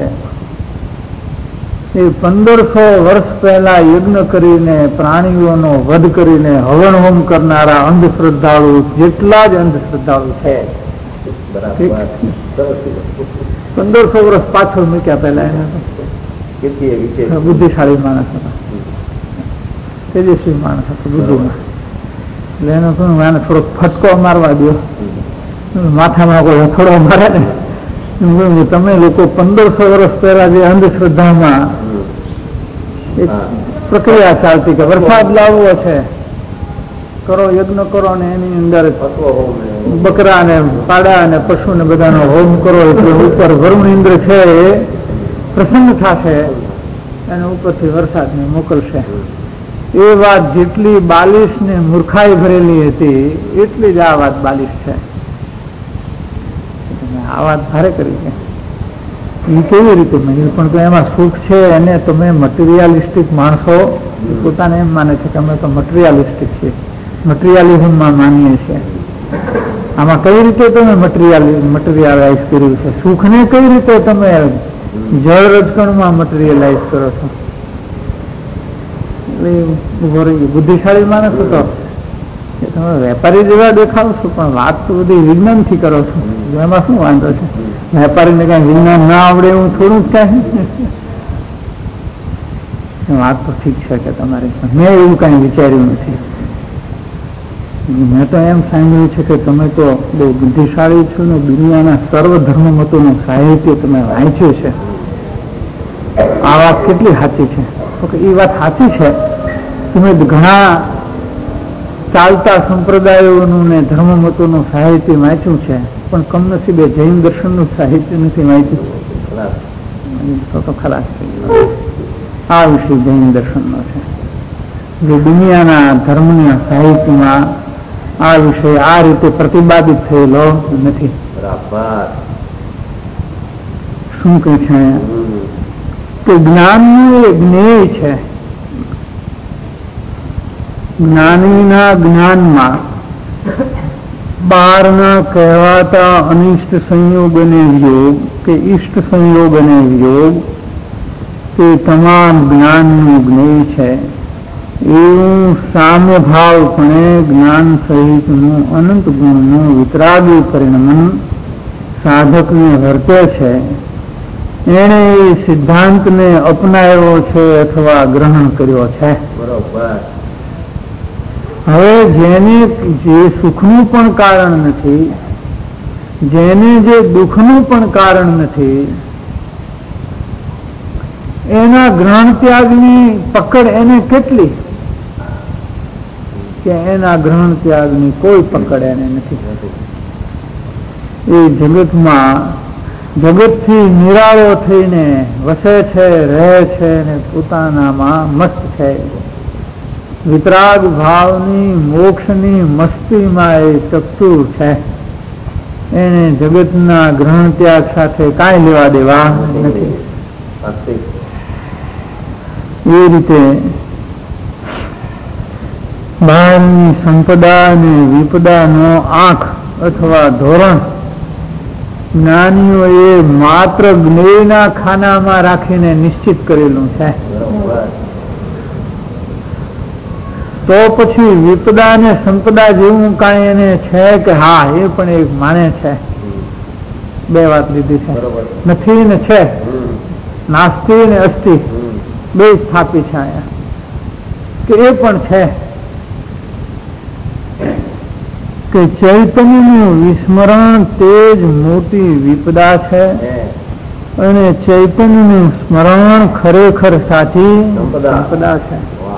B: એ 1500 વર્ષ પહેલા યજ્ઞ કરીને પ્રાણીઓનો વધ કરીને હવન હોમ કરનારા અંધશ્રદ્ધાળુ જેટલા જ અંધશ્રદ્ધાળુ છે, 1500 વર્ષ પાછળ મૂક્યા પહેલા એના બુદ્ધિશાળી માણસ હતા, તેજસ્વી માણસ હતો બુદ્ધિમાં. એટલે એનો શું આને થોડોક ફટકો મારવા દો, માથામાં કોઈ હથોડો મારે ને, તમે લોકો 1500 વર્ષ પહેલા જે અંધશ્રદ્ધામાં એક પ્રક્રિયા ચાલતી કે વરસાદ લાવવો છે, કરો યજ્ઞ કરો ને એની અંદર બકરા ને પાડા ને પશુ ને બધાનો હોમ કરો એટલે ઉપર વરુણ ઇન્દ્ર છે એ પ્રસન્ન થશે અને ઉપરથી વરસાદને મોકલશે. એ વાત જેટલી બાલિશ ને મૂર્ખાઈ ભરેલી હતી એટલી જ આ વાત બાલિશ છે. આ વાત ભારે કરી છે. એ કેવી રીતે મળ્યું? પણ તો એમાં સુખ છે એને તમે મટીરિયાલિસ્ટિક માણસો પોતાને એમ માને છે કે અમે તો મટીરિયાલિસ્ટિક છીએ, મટીરિયાલિઝમમાં માનીએ છીએ. આમાં કઈ રીતે તમે મટીરિયલાઇઝ કર્યું છે? સુખને કઈ રીતે તમે જળ રજકણમાં મટીરિયલાઇઝ કરો છો? બુદ્ધિશાળી માણસ હતો કે તમે વેપારી જેવા દેખાવ છો પણ વાત તો બધી વિજ્ઞાનથી કરો છો. એમાં શું વાંધો છે? વેપારીને કઈ વિજ્ઞાન ના આવડે એવું થોડું જ કહે. વાત તો ઠીક છે કે તમારી, મેં એવું કઈ વિચાર્યું નથી. મેં તો એમ સાંભળ્યું છે કે તમે તો બહુ બુદ્ધિશાળી છો ને દુનિયાના સર્વ ધર્મ મતોનું સાહિત્ય તમે વાંચ્યું છે. આ વાત કેટલી સાચી છે? તો કે એ વાત સાચી છે. તમે ઘણા ચાલતા સંપ્રદાયોનું ને ધર્મ મતોનું સાહિત્ય વાંચ્યું છે પણ કમનસીબે જૈન દર્શનનું સાહિત્ય નથી વાંચ્યું. તો ખલાસ થઈ ગયો. આ વિષય જૈન દર્શનનો છે. જે દુનિયાના ધર્મના સાહિત્યમાં આ વિષય આ રીતે પ્રતિપાદિત થયેલો નથી. શું કહે છે કે જ્ઞાનનું એ જ્ઞેય છે. જ્ઞાનીના જ્ઞાનમાં બહારના કહેવાતા અનિષ્ટ સંયોગ અને વિયોગ કે ઇષ્ટ સંયોગ અને વિયોગ તે તમામ જ્ઞાનનું જ્ઞેય છે. એવું સામ્ય ભાવપણે જ્ઞાન સહિતનું અનંત ગુણનું વિતરાગી પરિણમન સાધકને વર્તે છે. એણે એ સિદ્ધાંતને અપનાવ્યો છે અથવા ગ્રહણ કર્યો છે. બરોબર. હવે જેને જે સુખનું પણ કારણ નથી, જેને જે દુઃખનું પણ કારણ નથી, એના ગ્રહણ ત્યાગની પકડ એને કેટલી કે એના ગ્રહણ ત્યાગની કોઈ પકડ એને નથી. એ જગતમાં જગતથી નિરાળો થઈને વસે છે, રહે છે ને પોતાનામાં મસ્ત છે. વિતરાગ ભાવની મોક્ષની મસ્તીમાં એ ચતુર છે. એને જગતના ગ્રહણ ત્યાગ સાથે કાંઈ લેવા દેવા નથી. એ રીતે બહારની સંપદા અને વિપદાનો આંખ અથવા ધોરણ જ્ઞાનીઓએ માત્ર જ્ઞેયના ખાનામાં રાખીને નિશ્ચિત કરેલું છે. તો પછી વિપદા અને સંપદા જેવું કાંઈ એને છે કે હા એ પણ એક માને છે? બે વાત લીધી છે, નથી ને છે, નાસ્તિ ને અસ્થિ બે સ્થાપી છે અહીંયા કે એ પણ છે કે ચૈતન્યનું વિસ્મરણ તે જ મોટી વિપદા છે અને ચૈતન્યનું સ્મરણ ખરેખર સાચી સંપદા છે.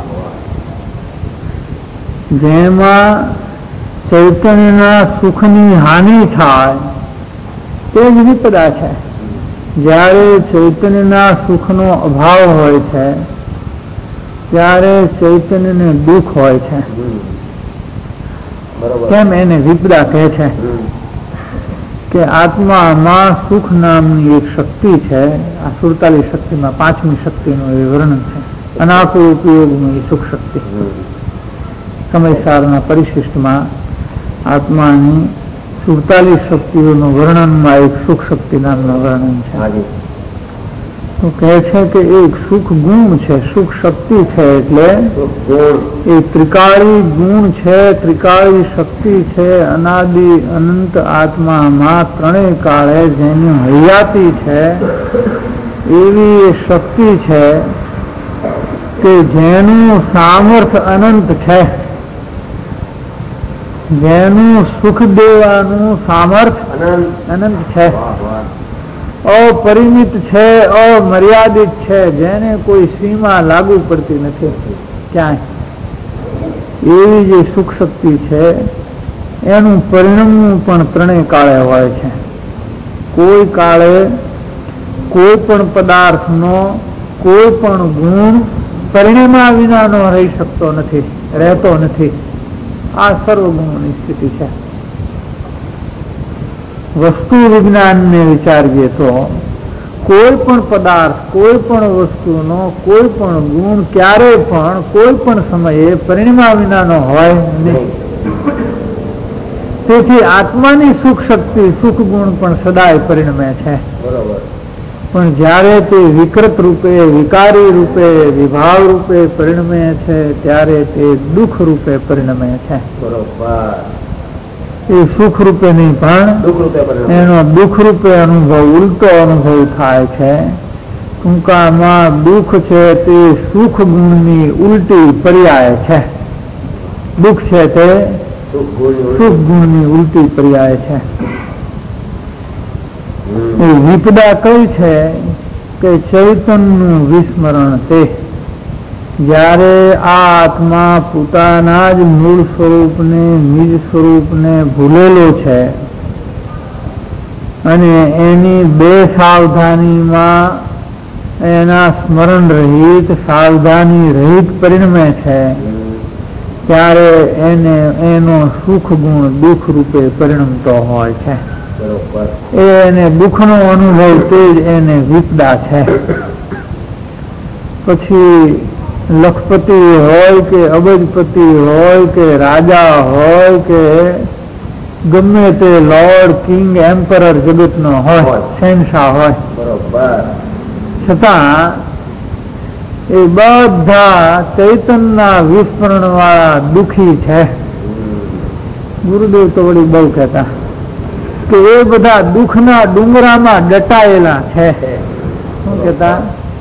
B: જેમાં ચૈતન્યના સુખની હાનિ થાય તે જ વિપદા છે. જ્યારે ચૈતન્યના સુખનો અભાવ હોય છે ત્યારે ચૈતન્યને દુઃખ હોય છે. કેમ એને વિપદા કહે છે? કે આત્મામાં સુખ નામની એક શક્તિ છે. આ 47 શક્તિમાં 5મી શક્તિનું એ વર્ણન છે. અનાકુળ ઉપયોગનું એ સુખ શક્તિ. સમયસારના પરિશિષ્ટમાં આત્માની 47 શક્તિઓનું વર્ણનમાં એક સુખ શક્તિ નામનું વર્ણન છે. તો કહે છે કે એક સુખ ગુણ છે, સુખ શક્તિ છે, એટલે એ ત્રિકાળી ગુણ છે, ત્રિકાળી શક્તિ છે. અનાદિ અનંત આત્મામાં ત્રણેય કાળે જેની હયાતી છે એવી એ શક્તિ છે કે જેનું સામર્થ્ય અનંત છે, જેનું સુખ દેવાનું સામર્થ્ય અનંત છે, અપરિમિત છે, અમર્યાદિત છે, જેને કોઈ સીમા લાગુ પડતી નથી ક્યાંય. એવી જે સુખ શક્તિ છે એનું પરિણામ પણ ત્રણેય કાળે હોય છે. કોઈ કાળે કોઈ પણ પદાર્થનો કોઈ પણ ગુણ પરિણામ વિનાનો રહી શકતો નથી, રહેતો નથી. આ સર્વગુણોની સ્થિતિ છે. વસ્તુ વિજ્ઞાનને વિચારીએ તો કોઈ પણ પદાર્થ, કોઈ પણ વસ્તુનો કોઈ પણ ગુણ ક્યારે પણ કોઈ પણ સમયે પરિણામ વિનાનો હોય નહીં. તેથી આત્માની સુખ શક્તિ, સુખ ગુણ પણ સદાય પરિણમે છે. પણ જ્યારે તે વિકૃત રૂપે, વિકારી રૂપે, વિભાવ રૂપે પરિણમે છે ત્યારે તે દુઃખ રૂપે પરિણમે છે. એ સુખ રૂપે નહીં પણ એનો દુઃખ રૂપે અનુભવ, ઉલટો અનુભવ થાય છે. ટૂંકામાં દુઃખ છે તે સુખ ગુણની ઉલટી પર્યાય છે. દુઃખ છે તે સુખ ગુણની ઉલટી પર્યાય છે. એ વિપદા કઈ છે કે ચૈતન્યનું વિસ્મરણ તે. જ્યારે આ આત્મા પોતાના જ મૂળ સ્વરૂપને, નિજ સ્વરૂપને ભૂલેલો છે અને એની બે સાવધાનીમાં એના સ્મરણ રહિત, સાવધાની રહિત પરિણમે છે ત્યારે એનો સુખ ગુણ દુઃખ રૂપે પરિણમતો હોય છે. એને દુઃખનો અનુભવ તે જ એને વિપદા છે. પછી લખપતિ હોય કે અબજપતિ હોય કે રાજા હોય કે ગમે તે લોર્ડ, કિંગ, એમ્પરર જગતનો હોય, શહેનશાહ હોય, છતાં એ બધા ચૈતનના વિસ્મરણ વાળા દુઃખી છે. ગુરુદેવ તો વળી બહુ કહેતા કે એ બધા દુઃખના ડુંગરામાં દટાયેલા છે. શું કહેતા?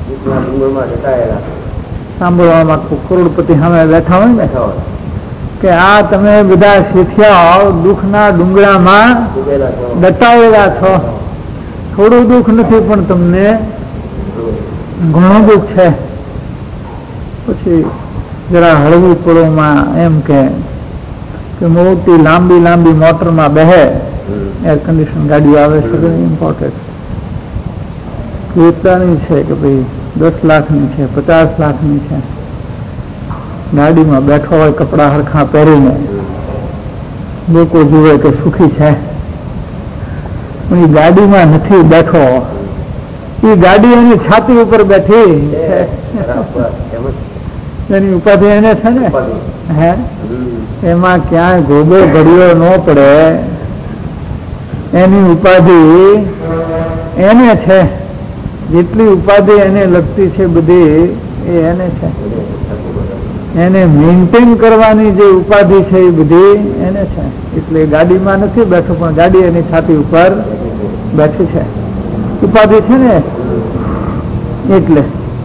B: સાંભળવામાં કરોડપતિ સામે બેઠા હોય ને કે આ તમે બધા શીખ્યા દુઃખના ડુંગરામાં દટાયેલા છો. થોડું દુઃખ નથી પણ તમને ઘણું દુઃખ છે. પછી જરા હળવી પળોમાં એમ કે મોટી લાંબી લાંબી મોટરમાં બેહે, એર કન્ડિશન ગાડીઓ આવે છે, ઇમ્પોર્ટન્ટ વેચવાની છે કે ભાઈ 10 લાખની છે, 50 લાખની છે. ગાડીમાં બેઠો હોય કપડા હરખા પહેરીને, લોકો જુએ કે સુખી છે, પણ એ ગાડીમાં નથી બેઠો. એ ગાડી એની છાતી ઉપર બેઠી છે, એની ઉપાધિ એને છે ને. હે એમાં ક્યાંય ગોબો ઘડ્યો ન પડે એની ઉપાધિ એને છે. જેટલી ઉપાધિ એને લગતી છે બધી એ એને છે. એને મેન્ટેન કરવાની જે ઉપાધિ છે એ બધી એને છે. એટલે ગાડીમાં નથી બેઠો પણ ગાડી એની છાતી ઉપર બેઠી છે. ઉપાધિ છે ને એટલે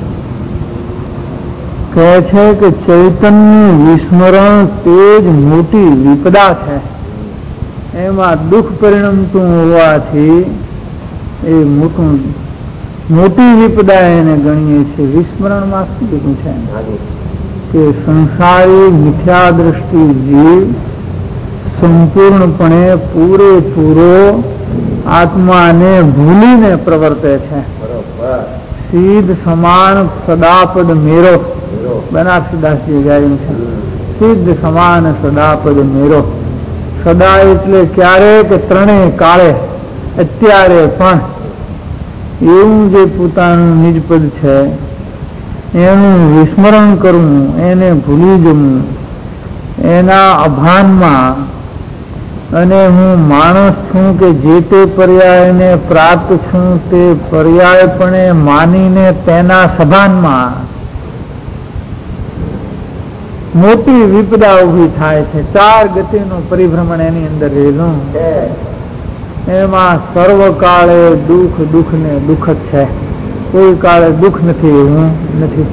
B: કહે છે કે ચૈતન્ય વિસ્મરણ તે જ મોટી વિપદા છે. એમાં દુઃખ પરિણમતું હોવાથી એ મોટી વિપદા એને ગણીએ છીએ. વિસ્મરણમાં શું લીધું છે કે સંસારી મિથ્યા દ્રષ્ટિ જીવ સંપૂર્ણપણે પૂરેપૂરો આત્માને ભૂલીને પ્રવર્તે છે. સિદ્ધ સમાન સદાપદ મેરો બનારસીદાસજી ગાયું છે. સિદ્ધ સમાન સદાપદ મેરો. સદા એટલે ક્યારે કે ત્રણેય કાળે અત્યારે પણ એવું જે પોતાનું નિજપદ છે એનું વિસ્મરણ કરવું, એને ભૂલી જવું, એના અભાનમાં અને હું માણસ છું કે જે તે પર્યાયને પ્રાપ્ત છું તે પર્યાયપણે માનીને તેના સભાનમાં મોટી વિપદા ઉભી થાય છે. 4 ગતિનું પરિભ્રમણ એની અંદર રહેલું. એમાં સર્વકાળે દુઃખ ને દુઃખ જ છે. કોઈ કાળે દુઃખ નથી એવું નથી.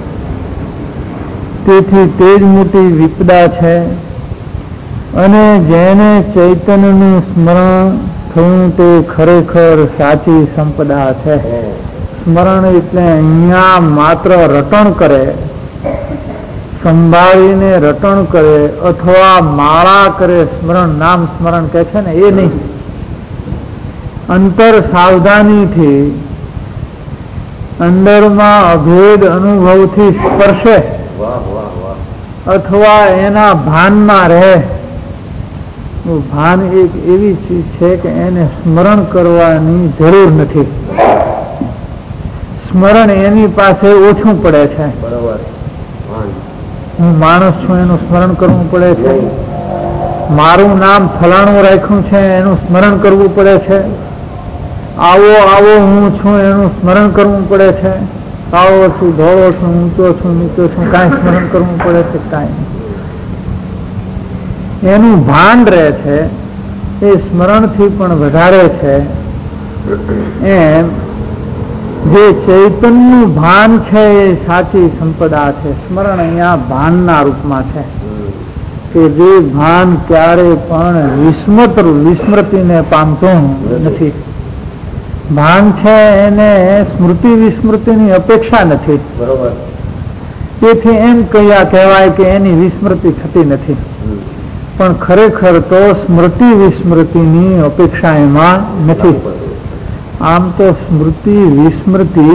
B: તેથી તે જ મોટી વિપદા છે. અને જેને ચૈતન્યનું સ્મરણ થયું તે ખરેખર સાચી સંપદા છે. સ્મરણ એટલે અહીંયા માત્ર રટણ કરે, સંભાળીને રટણ કરે અથવા માળા કરે. સ્મરણ નામ સ્મરણ કહે છે ને એ નહીં. અંતર સાવધાનીથી અંદરમાં અભેદ અનુભવથી સ્પર્શે અથવા એના ભાનમાં રહે. ભાન એક એવી ચીજ છે કે એને સ્મરણ કરવાની જરૂર નથી. સ્મરણ એની પાસે ઓછું પડે છે. હું માણસ છું એનું સ્મરણ કરવું પડે છે. મારું નામ ફલાણું રાખ્યું છે એનું સ્મરણ કરવું પડે છે. આવો આવો હું છું એનું સ્મરણ કરવું પડે છે. કાળો છું, ધોળો છું, ઊંચો છું, નીચો છું, કાંઈ સ્મરણ કરવું પડે છે? કાંઈ. એનું ભાન રહે છે. એ સ્મરણથી પણ વધારે છે. એમ જે ચૈતન્યનું ભાન છે એ સાચી સંપદા છે. સ્મરણ અહીંયા ભાનના રૂપમાં છે કે જે ભાન ક્યારે પણ વિસ્મૃતિને પામતું નથી. ભાન છે એને સ્મૃતિ વિસ્મૃતિની અપેક્ષા નથી. તેથી એમ કહેવાય કે એની વિસ્મૃતિ થતી નથી. પણ ખરેખર તો સ્મૃતિ વિસ્મૃતિની અપેક્ષા એમાં નથી. આમ તો સ્મૃતિ વિસ્મૃતિ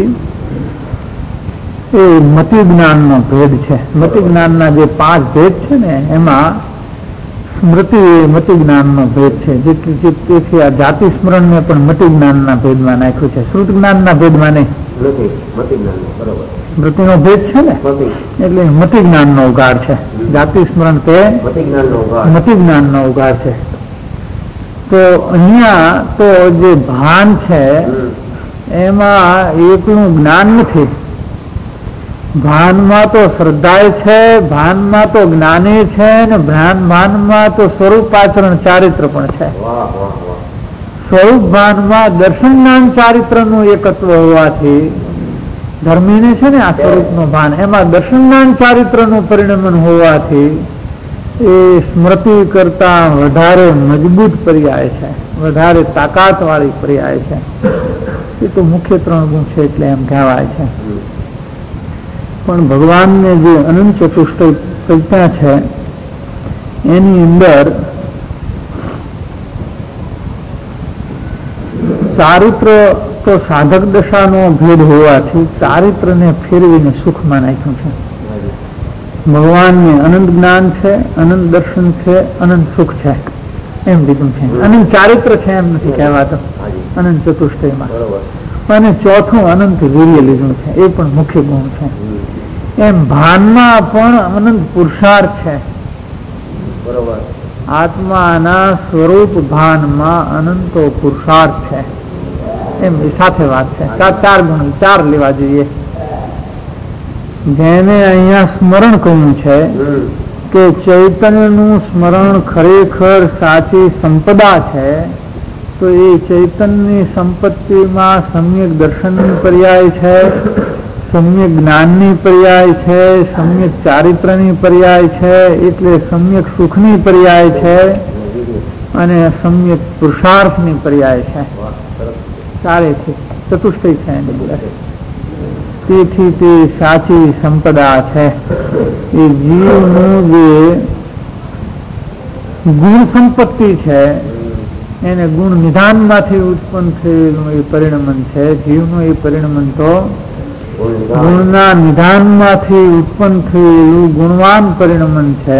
B: એ મતિ જ્ઞાનનો ભેદ છે. મતિ જ્ઞાનના જે 5 ભેદ છે ને એમાં સ્મૃતિ એ મતિ જ્ઞાનનો ભેદ છે. તેથી આ જાતિ સ્મરણને પણ મતિ જ્ઞાનના ભેદમાં નાખ્યું છે. શ્રુત જ્ઞાનના ભેદમાં નહીં. સ્મૃતિનો ભેદ છે ને એટલે મતિ જ્ઞાનનો ઉગાડ છે. જાતિ સ્મરણ તે મતિ જ્ઞાનનો ઉગાડ છે. તો અહીંયા તો જે ભાન છે એમાં એકલું જ્ઞાન નથી. ભાનમાં તો શ્રદ્ધા છે, ભાનમાં તો જ્ઞાને છે, ને ભાનમાં તો સ્વરૂપ આચરણ ચારિત્ર પણ છે. સ્વરૂપ ભાનમાં દર્શન જ્ઞાન ચારિત્રનું એકત્વ હોવાથી ધર્મીને છે ને આ સ્વરૂપનું ભાન, એમાં દર્શન જ્ઞાન ચારિત્રનું પરિણમન હોવાથી એ સ્મૃતિ કરતા વધારે મજબૂત પર્યાય છે, વધારે તાકાત વાળી પર્યાય છે. એ તો મુખ્ય 3 ગુણ છે એટલે એમ કહેવાય છે. પણ ભગવાનને જે અનંત ચતુષ્ટય પ્રજ્ઞા છે એની અંદર ચારિત્ર તો સાધક દશાનો ભેદ હોવાથી ચારિત્રને ફેરવીને સુખમાં નાખ્યું છે. ભગવાનને અનંત જ્ઞાન છે, અનંત દર્શન છે, અનંત સુખ છે એમ લીધું છે. અનંત ચારિત્ર છે એમ નથી કહેવાતો અનંત ચતુષ્ટયમાં. અને ચોથું અનંત વીર્ય લીધું છે. એ પણ મુખ્ય ગુણ છે. એમ ભાનમાં પણ અનંત પુરુષાર્થ છે.
C: બરોબર.
B: આત્માના સ્વરૂપ ભાનમાં અનંતો પુરુષાર્થ છે, એમ સાથે વાત છે. ચાર ગુણ ચાર લેવા જોઈએ. જેને અહીંયા સ્મરણ કહ્યું છે કે ચૈતન્યનું સ્મરણ ખરેખર સાચી સંપદા છે, તો એ ચૈતન્યની સંપત્તિમાં સમ્યક દર્શનની પર્યાય છે, સમ્યક જ્ઞાનની પર્યાય છે, સમ્યક ચારિત્રની પર્યાય છે, એટલે સમ્યક સુખની પર્યાય છે અને સમ્યક પુરુષાર્થની પર્યાય છે. ચાલે છે, ચતુષ્ટય છે એની અંદર. તેથી તે સાચી સંપદા છે. એ જીવનું જે ગુણ સંપત્તિ છે એને ગુણ નિધાનમાંથી ઉત્પન્ન થયેલું એ પરિણમન છે. જીવનું એ પરિણમન તો ગુણના નિધાનમાંથી ઉત્પન્ન થયેલું ગુણવાન પરિણમન છે,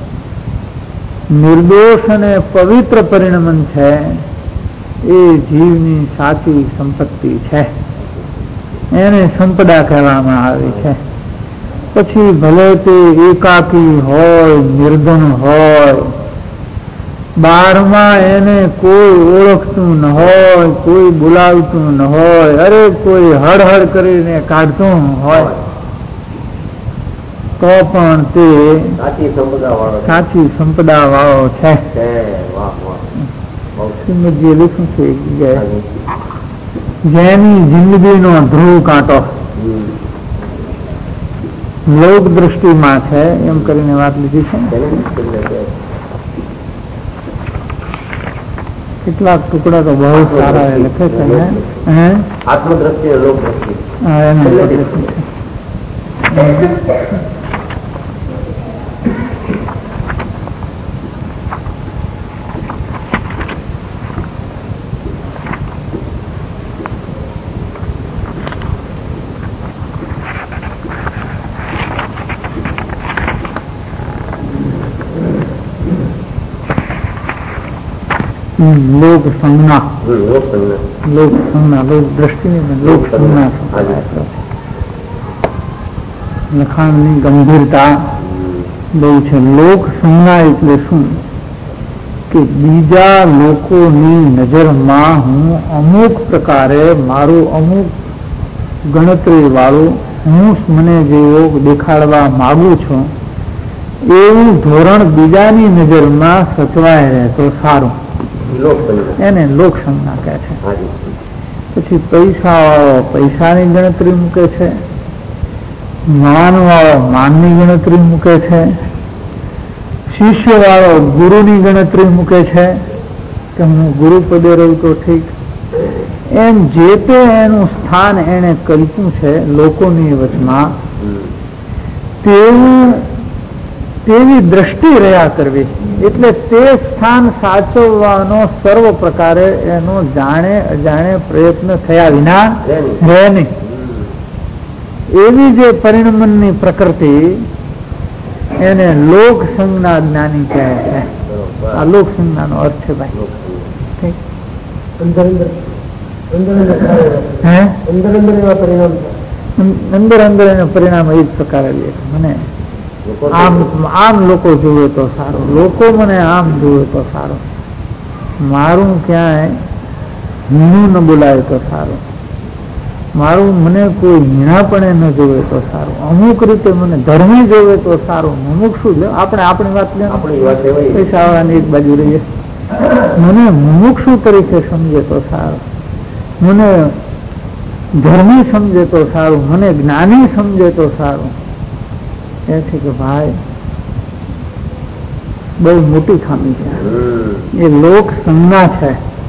B: નિર્દોષ અને પવિત્ર પરિણમન છે. એ જીવની સાચી સંપત્તિ છે, એને સંપદા કહેવામાં આવી છે. પછી ભલે તે એકાકી હોય, નિર્ગુણ હોય, બહારમાં એને કોઈ ઓળખતું ન હોય, કોઈ બોલાવતું ન હોય, અરે કોઈ હળહળ કરીને કાઢતું હોય, તો પણ તે સાચી સંપદા વાળો છે. શ્રીમદજીએ લખ્યું છે જેની જિંદગીનો ધ્રુવ કાંટો લોક દ્રષ્ટિમાં છે, એમ કરીને વાત લીધી છે. કેટલાક ટુકડા તો બહુ સારા લખે છે.
C: આત્મદ્રષ્ટિ લોક દ્રષ્ટિ.
B: લોક સંજ્ઞા, લોક સંજ્ઞા, લોક દ્રષ્ટિ લોક સંજ્ઞા લખાણની ગંભીરતા બહુ છે. લોક સંજ્ઞા એટલે શું કે બીજા લોકોની નજરમાં હું અમુક પ્રકારે મારું અમુક ગણતરી વાળું હું મને જેવો દેખાડવા માગું છું એવું ધોરણ બીજાની નજરમાં સચવાય રહે તો સારું, એને લોક સંજ્ઞા કહે છે. પછી પૈસા વાળો પૈસાની ગણતરી મૂકે છે, માન વાળો માનની ગણતરી મૂકે છે, શિષ્ય વાળો ગુરુની ગણતરી મૂકે છે કે હું ગુરુ પદે રહું તો ઠીક. એમ જે તે એનું સ્થાન એને કલ્પ્યું છે લોકોની વચમાં, તેવી દ્રષ્ટિ રહ્યા કરવી. એટલે તે સ્થાન સાચવવાનો સર્વ પ્રકારે એનો જાણે અજાણે પ્રયત્ન થયા વિના રહે નહીં. એવી જે પરિણમનની પ્રકૃતિ એને લોક સંજ્ઞા જ્ઞાની કહે છે. આ લોક સંજ્ઞાનો અર્થ છે ભાઈ. અંદર અંદર એનું પરિણામ એ જ પ્રકારે લે. મને આમ લોકો જુએ તો સારું, લોકો મને આમ જુએ તો સારું, મારું ક્યાંય હીણું ન બોલાય તો સારું, મારું મને કોઈ હીણાપણે ન જોવે તો સારું, અમુક રીતે મને ધર્મી જોવે તો સારું. અમુક શું લે આપણે આપણી વાત લે, પૈસા વાળાની એક બાજુ રહીએ. મને મુમુક્ષુ તરીકે સમજે તો સારું, મને ધર્મી સમજે તો સારું, મને જ્ઞાની સમજે તો સારું. એ છે કે ભાઈ બહુ મોટી ખામી છે. એ લોક સંજ્ઞા છે.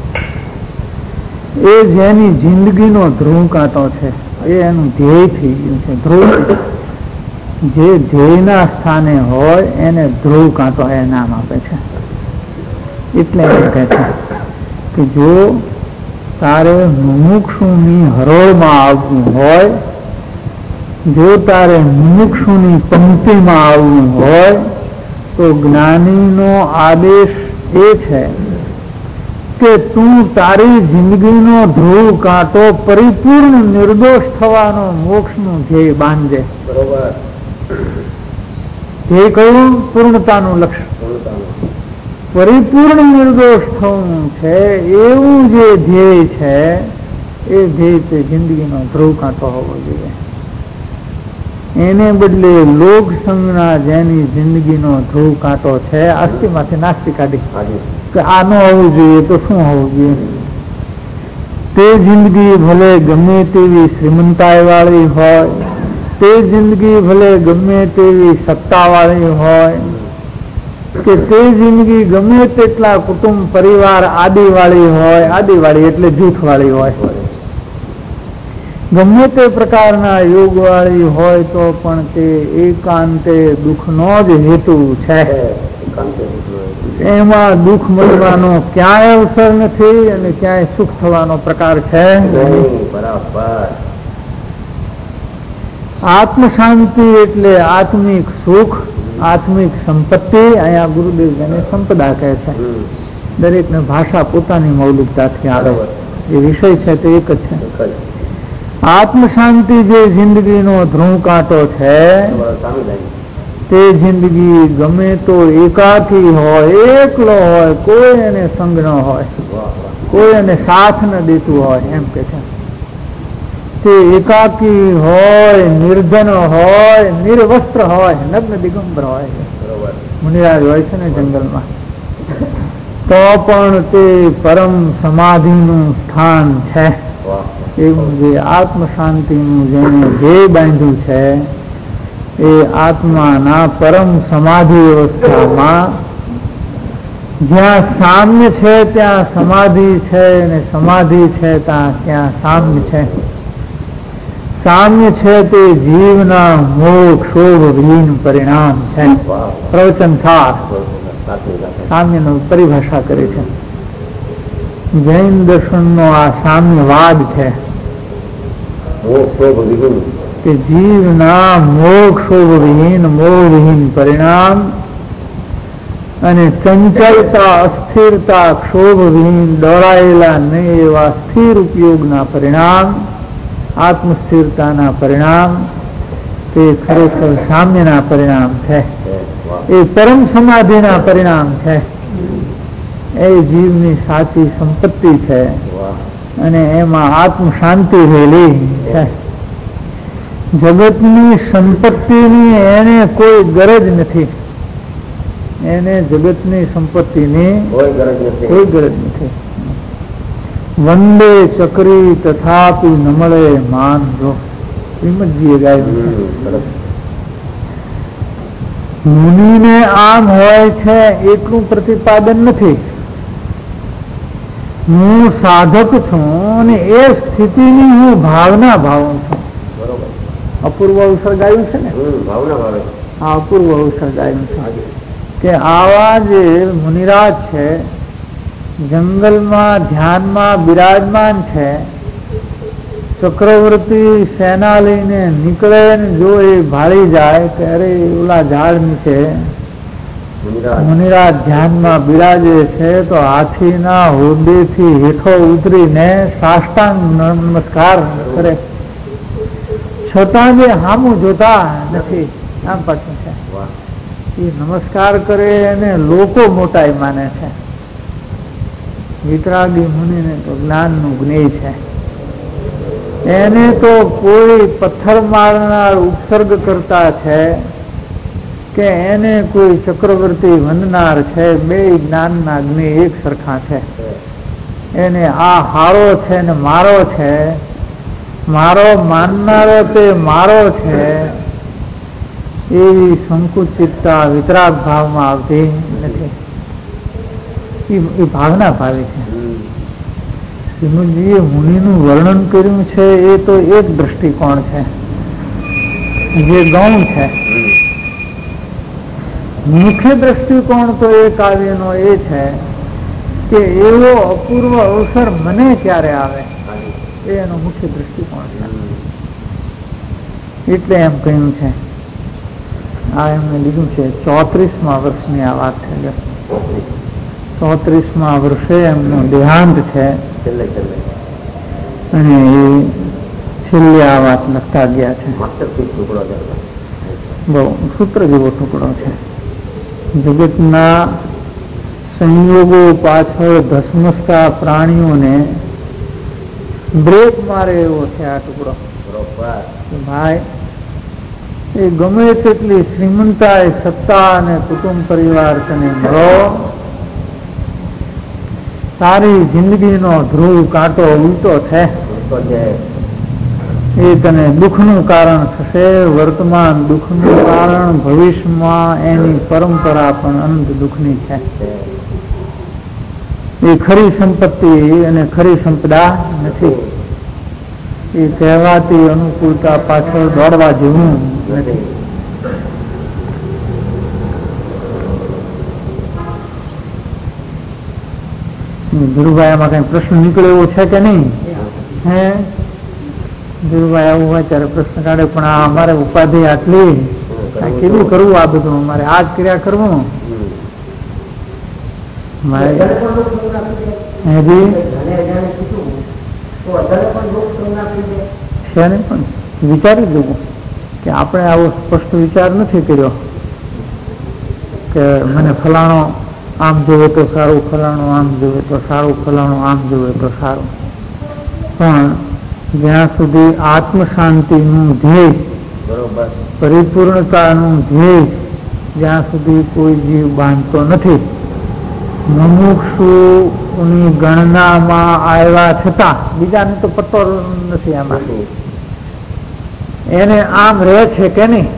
B: એ જેની જિંદગીનો ધ્રુવ કાંટો છે, એ એનું ધ્યેય થઈ ગયું છે. ધ્રુવ જે ધ્યેયના સ્થાને હોય એને ધ્રુવ કાંટો એ નામ આપે છે. એટલે એમ કહે છે કે જો તારે મુમુક્ષુની હરોળમાં આવવું હોય, જો તારે મુમુક્ષુની પંક્તિમાં આવવું હોય તો જ્ઞાનીનો આદેશ એ છે કે તું તારી જિંદગીનો ધ્રુવ કાંટો પરિપૂર્ણ નિર્દોષ થવાનો મોક્ષનું ધ્યેય બાંધજે. ધ્યેય કયું? પૂર્ણતાનું લક્ષ્ય. પરિપૂર્ણ નિર્દોષ થવું છે એવું જે ધ્યેય છે એ ધ્યેય તે જિંદગીનો ધ્રુવ કાંટો હોવો જોઈએ. એને બદલે લોક સંજ્ઞા જેની જિંદગીનો ધ્રુવ કાંટો છે, આસ્તીમાંથી નાસ્તી કાઢી કે આ ન હોવું જોઈએ તો શું હોવું જોઈએ. તે જિંદગી ભલે ગમે તેવી શ્રીમંતાઈ વાળી હોય, તે જિંદગી ભલે ગમે તેવી સત્તાવાળી હોય, કે તે જિંદગી ગમે તેટલા કુટુંબ પરિવાર આદિવાળી હોય, આદિવાળી એટલે જૂથવાળી હોય, ગમે તે પ્રકારના યોગવાળી હોય તો પણ તે એકાંતે દુઃખનો જ હેતુ છે. એમાં દુઃખ મળવાનો ક્યાંય અવસર નથી અને ક્યાંય સુખ થવાનો પ્રકાર છે. આત્મ શાંતિ એટલે આત્મિક સુખ, આત્મિક સંપત્તિ. અહીંયા ગુરુદેવ જેને સંપદા કહે છે. દરેકને ભાષા પોતાની મૌલિકતાથી આવે, એ વિષય છે તે એક જ છે. આત્મ શાંતિ જે જિંદગીનો ધ્રુવ કાંટો છે, તે જિંદગી ગમે તો એકાકી હોય, એકલો હોય, કોઈ એને સંગ ન હોય, કોઈ એને સાથ ન દેતું હોય, એમ કે છે. તે એકાકી હોય, નિર્ધન હોય, નિર્વસ્ત્ર હોય, નગ્ન દિગંબર હોય, મુનિરાજ હોય છે ને જંગલમાં, તો પણ તે પરમ સમાધિનું સ્થાન છે. એવું જે આત્મ શાંતિનું જેને ધ્યેય બાંધ્યું છે, એ આત્માના પરમ સમાધિ અવસ્થામાં જ્યાં સામ્ય છે ત્યાં સમાધિ છે, અને સમાધિ છે ત્યાં સામ્ય છે. સામ્ય છે તે જીવના મોક્ષ શોભ વિહીન પરિણામ છે. પ્રવચન સાર સામ્યનો પરિભાષા કરે છે. જૈન દર્શનનો આ સામ્યવાદ છે કે જીવના મોક્ષ વિહીન મોહવિહીન પરિણામ અને ચંચલતા અસ્થિરતા ક્ષોભ વિહીન દોડાયેલા નહીં એવા સ્થિર ઉપયોગના પરિણામ, આત્મસ્થિરતાના પરિણામ, તે ખરેખર સામ્યના પરિણામ છે. એ પરમ સમાધિના પરિણામ છે. એ જીવની સાચી સંપત્તિ છે અને એમાં આત્મ શાંતિ રહેલી છે. જગતની સંપત્તિની એને કોઈ ગરજ નથી. એને જગતની સંપત્તિની કોઈ ગરજ નથી. વંદે ચક્રી તથાપી ન મળે માન જો, શ્રીમદજીએ ગાયું છે. મુનિને આમ હોય છે એટલું પ્રતિપાદન નથી. હું સાધક છું અને એ સ્થિતિની હું ભાવના ભાવું છું. અપૂર્વ અવસર ગાયું છે ને, આ અપૂર્વ અવસર ગાયું છે કે આવા જે મુનિરાજ છે, જંગલમાં ધ્યાનમાં બિરાજમાન છે, ચક્રવર્તી સેના લઈને નીકળે ને જો એ ભાળી જાય કે અરે ઓલા ઝાડ નીચે મુનિરાજ ધ્યાનમાં બિરાજે છે, તો હાથીના હોદેથી હેઠો ઉતરીને સાષ્ટાંગ નમસ્કાર કરે, છતાં જે હામું જોતા નથી, આમ પાછું છે. એ નમસ્કાર કરે અને લોકો મોટાઈ માને છે. વિતરાગી મુનિને તો જ્ઞાનનું જ્ઞેય છે. એને તો કોઈ પથ્થર મારનાર ઉપસર્ગ કરતા છે કે એને કોઈ ચક્રવર્તી વંદનાર છે, બે જ્ઞાનના જ્ઞેય એક સરખા છે. એને આ હારો છે ને મારો છે, મારો માનનારો તે મારો છે, એવી સંકુચિતતા વિતરાગ ભાવમાં આવતી નથી. એ ભાવના ભાવી છે. શ્રીમદજીએ મુનિનું વર્ણન કર્યું છે એ તો એક દ્રષ્ટિકોણ છે, જે ગૌણ છે. મુખ્ય દ્રષ્ટિકોણ તો એ કાવ્યનો એ છે કે એવો અપૂર્વ અવસર મને ક્યારે આવે, એ એનો મુખ્ય દ્રષ્ટિકોણ છે. એટલે એમ કહ્યું છે. આ એમને લીધું છે 34મા વર્ષની આ વાત છે. 34મા વર્ષે એમનું દેહાંત છે અને એ છેલ્લે આ વાત લખતા ગયા છે. બહુ સૂત્ર જેવો ટુકડો છે. જગતના સંયોગો પાછળ ધસમસતા પ્રાણીઓને બ્રેક મારે એવો છે આ ટુકડો. ભાઈ એ ગમે તેટલી શ્રીમંતાય, સત્તા અને કુટુંબ પરિવાર તને મળો, તારી જિંદગીનો ધ્રુવ કાંટો ઉલટો છે એ તને દુઃખનું કારણ થશે. વર્તમાન દુઃખનું કારણ, ભવિષ્યમાં એની પરંપરા પણ અનંત દુઃખની છે. એ ખરી સંપત્તિ અને ખરી સંપદા નથી. એ કહેવાતી અનુકૂળતા પાછળ દોડવા જેવું નથી. ધીરુભાઈ આમાં કઈ પ્રશ્ન નીકળે એવો છે કે નહીં? હે ધીરુભાઈ આવું હોય ત્યારે પ્રશ્ન કાઢે, પણ આ અમારે ઉપાધિ આટલી, કેવું કરવું આ બધું, અમારે આ જ ક્રિયા કરવું. છે ને, પણ વિચારી દેવું કે આપણે આવો સ્પષ્ટ વિચાર નથી કર્યો કે મને ફલાણો આમ જોવે તો સારું, ફલાણું આમ જોવે તો સારું, ફલાણું આમ જોવે તો સારું. પણ જ્યાં સુધી આત્મ શાંતિનું ધ્યેય, પરિપૂર્ણતાનું ધ્યેય જ્યાં સુધી કોઈ જીવ બાંધતો નથી, મુમુક્ષુની ગણનામાં આવ્યા છતાં બીજાને તો પત્તો નથી આમાં, એને આમ રહે છે કે નહીં,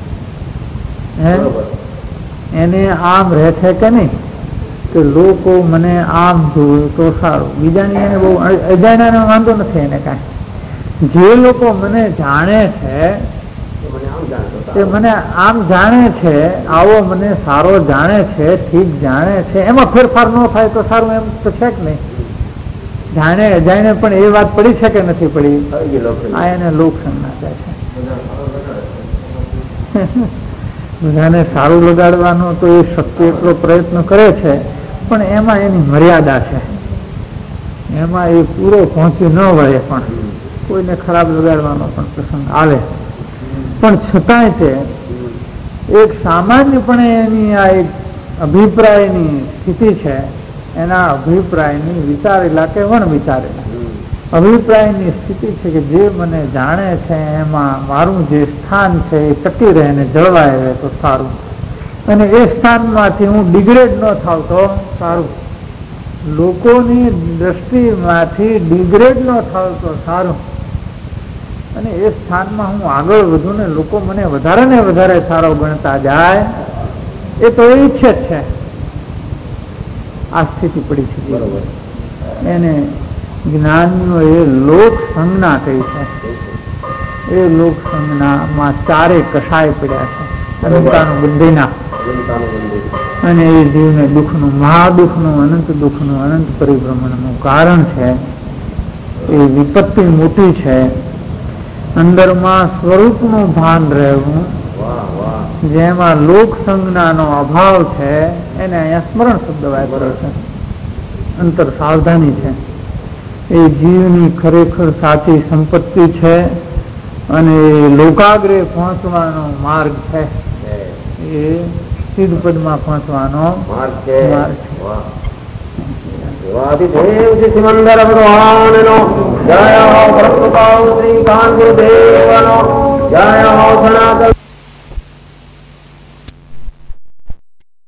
B: એને આમ રહે છે કે નહીં કે લોકો મને આમ જોયું તો સારું, બીજાની એને બહુ અજાણ્યાનો વાંધો નથી એને કાંઈ. જે લોકો મને જાણે છે તે મને આમ જાણે છે, આવો મને સારો જાણે છે, ઠીક જાણે છે, એમાં ફેરફાર ન થાય તો સારું, એમ તો છે કે નહીં. જાણે અજાણે પણ એ વાત પડી છે કે નથી પડી, આ એને લોક સંજ્ઞા કહે છે. બધાને સારું લગાડવાનો તો એ શક્તિ એટલો પ્રયત્ન કરે છે, પણ એમાં એની મર્યાદા છે, એમાં એ પૂરો પહોંચી ન વળે. પણ કોઈને ખરાબ લગાડવાનો પણ પ્રસંગ આવે, પણ છતાંય તે એક સામાન્યપણે એની આ એક અભિપ્રાયની સ્થિતિ છે, એના અભિપ્રાયની વિચારેલા કે વણ વિચારેલા અભિપ્રાયની સ્થિતિ છે કે જે મને જાણે છે એમાં મારું જે સ્થાન છે એ ટકી રહે ને જળવાય રહે તો સારું, અને એ સ્થાનમાંથી હું ડિગ્રેડ ન થાવ તો સારું, લોકોની દ્રષ્ટિમાંથી ડિગ્રેડ ન થાવ તો સારું, અને એ સ્થાનમાં હું આગળ વધું ને લોકો મને વધારે ને વધારે સારો ગણતા જાય, એ તો એ ઈચ્છે જ છે. આ સ્થિતિ પડી છે, બરોબર. એને જ્ઞાનીઓએ લોક સંજ્ઞા કહી છે. એ લોક સંજ્ઞામાં ચારે કષાય પડ્યા છે, અનંતાનું બંધીના, અને એ જીવને દુઃખનું, મહાદુઃખનું, અનંત દુઃખનું, અનંત પરિભ્રમણનું કારણ છે. એ વિપત્તિ મોટી છે. અંદરમાં સ્વરૂપનું ભાન રહેવું, જેમાં લોક સંજ્ઞાનો અભાવ છે, એને અહીંયા સ્મરણ શબ્દ વાપર્યો છે. અંતર સાવધાની છે. એ જીવની ખરેખર સાચી સંપત્તિ છે, અને લોકાગ્રે પહોંચવાનો માર્ગ છે. એ સિદ્ધ પદમાં પહોંચવાનો માર્ગ છે. સિમંદર ભગવાનનો જય હો, ભક્ત શ્રી કાન ગુરુદેવનો જય હો, સનાતન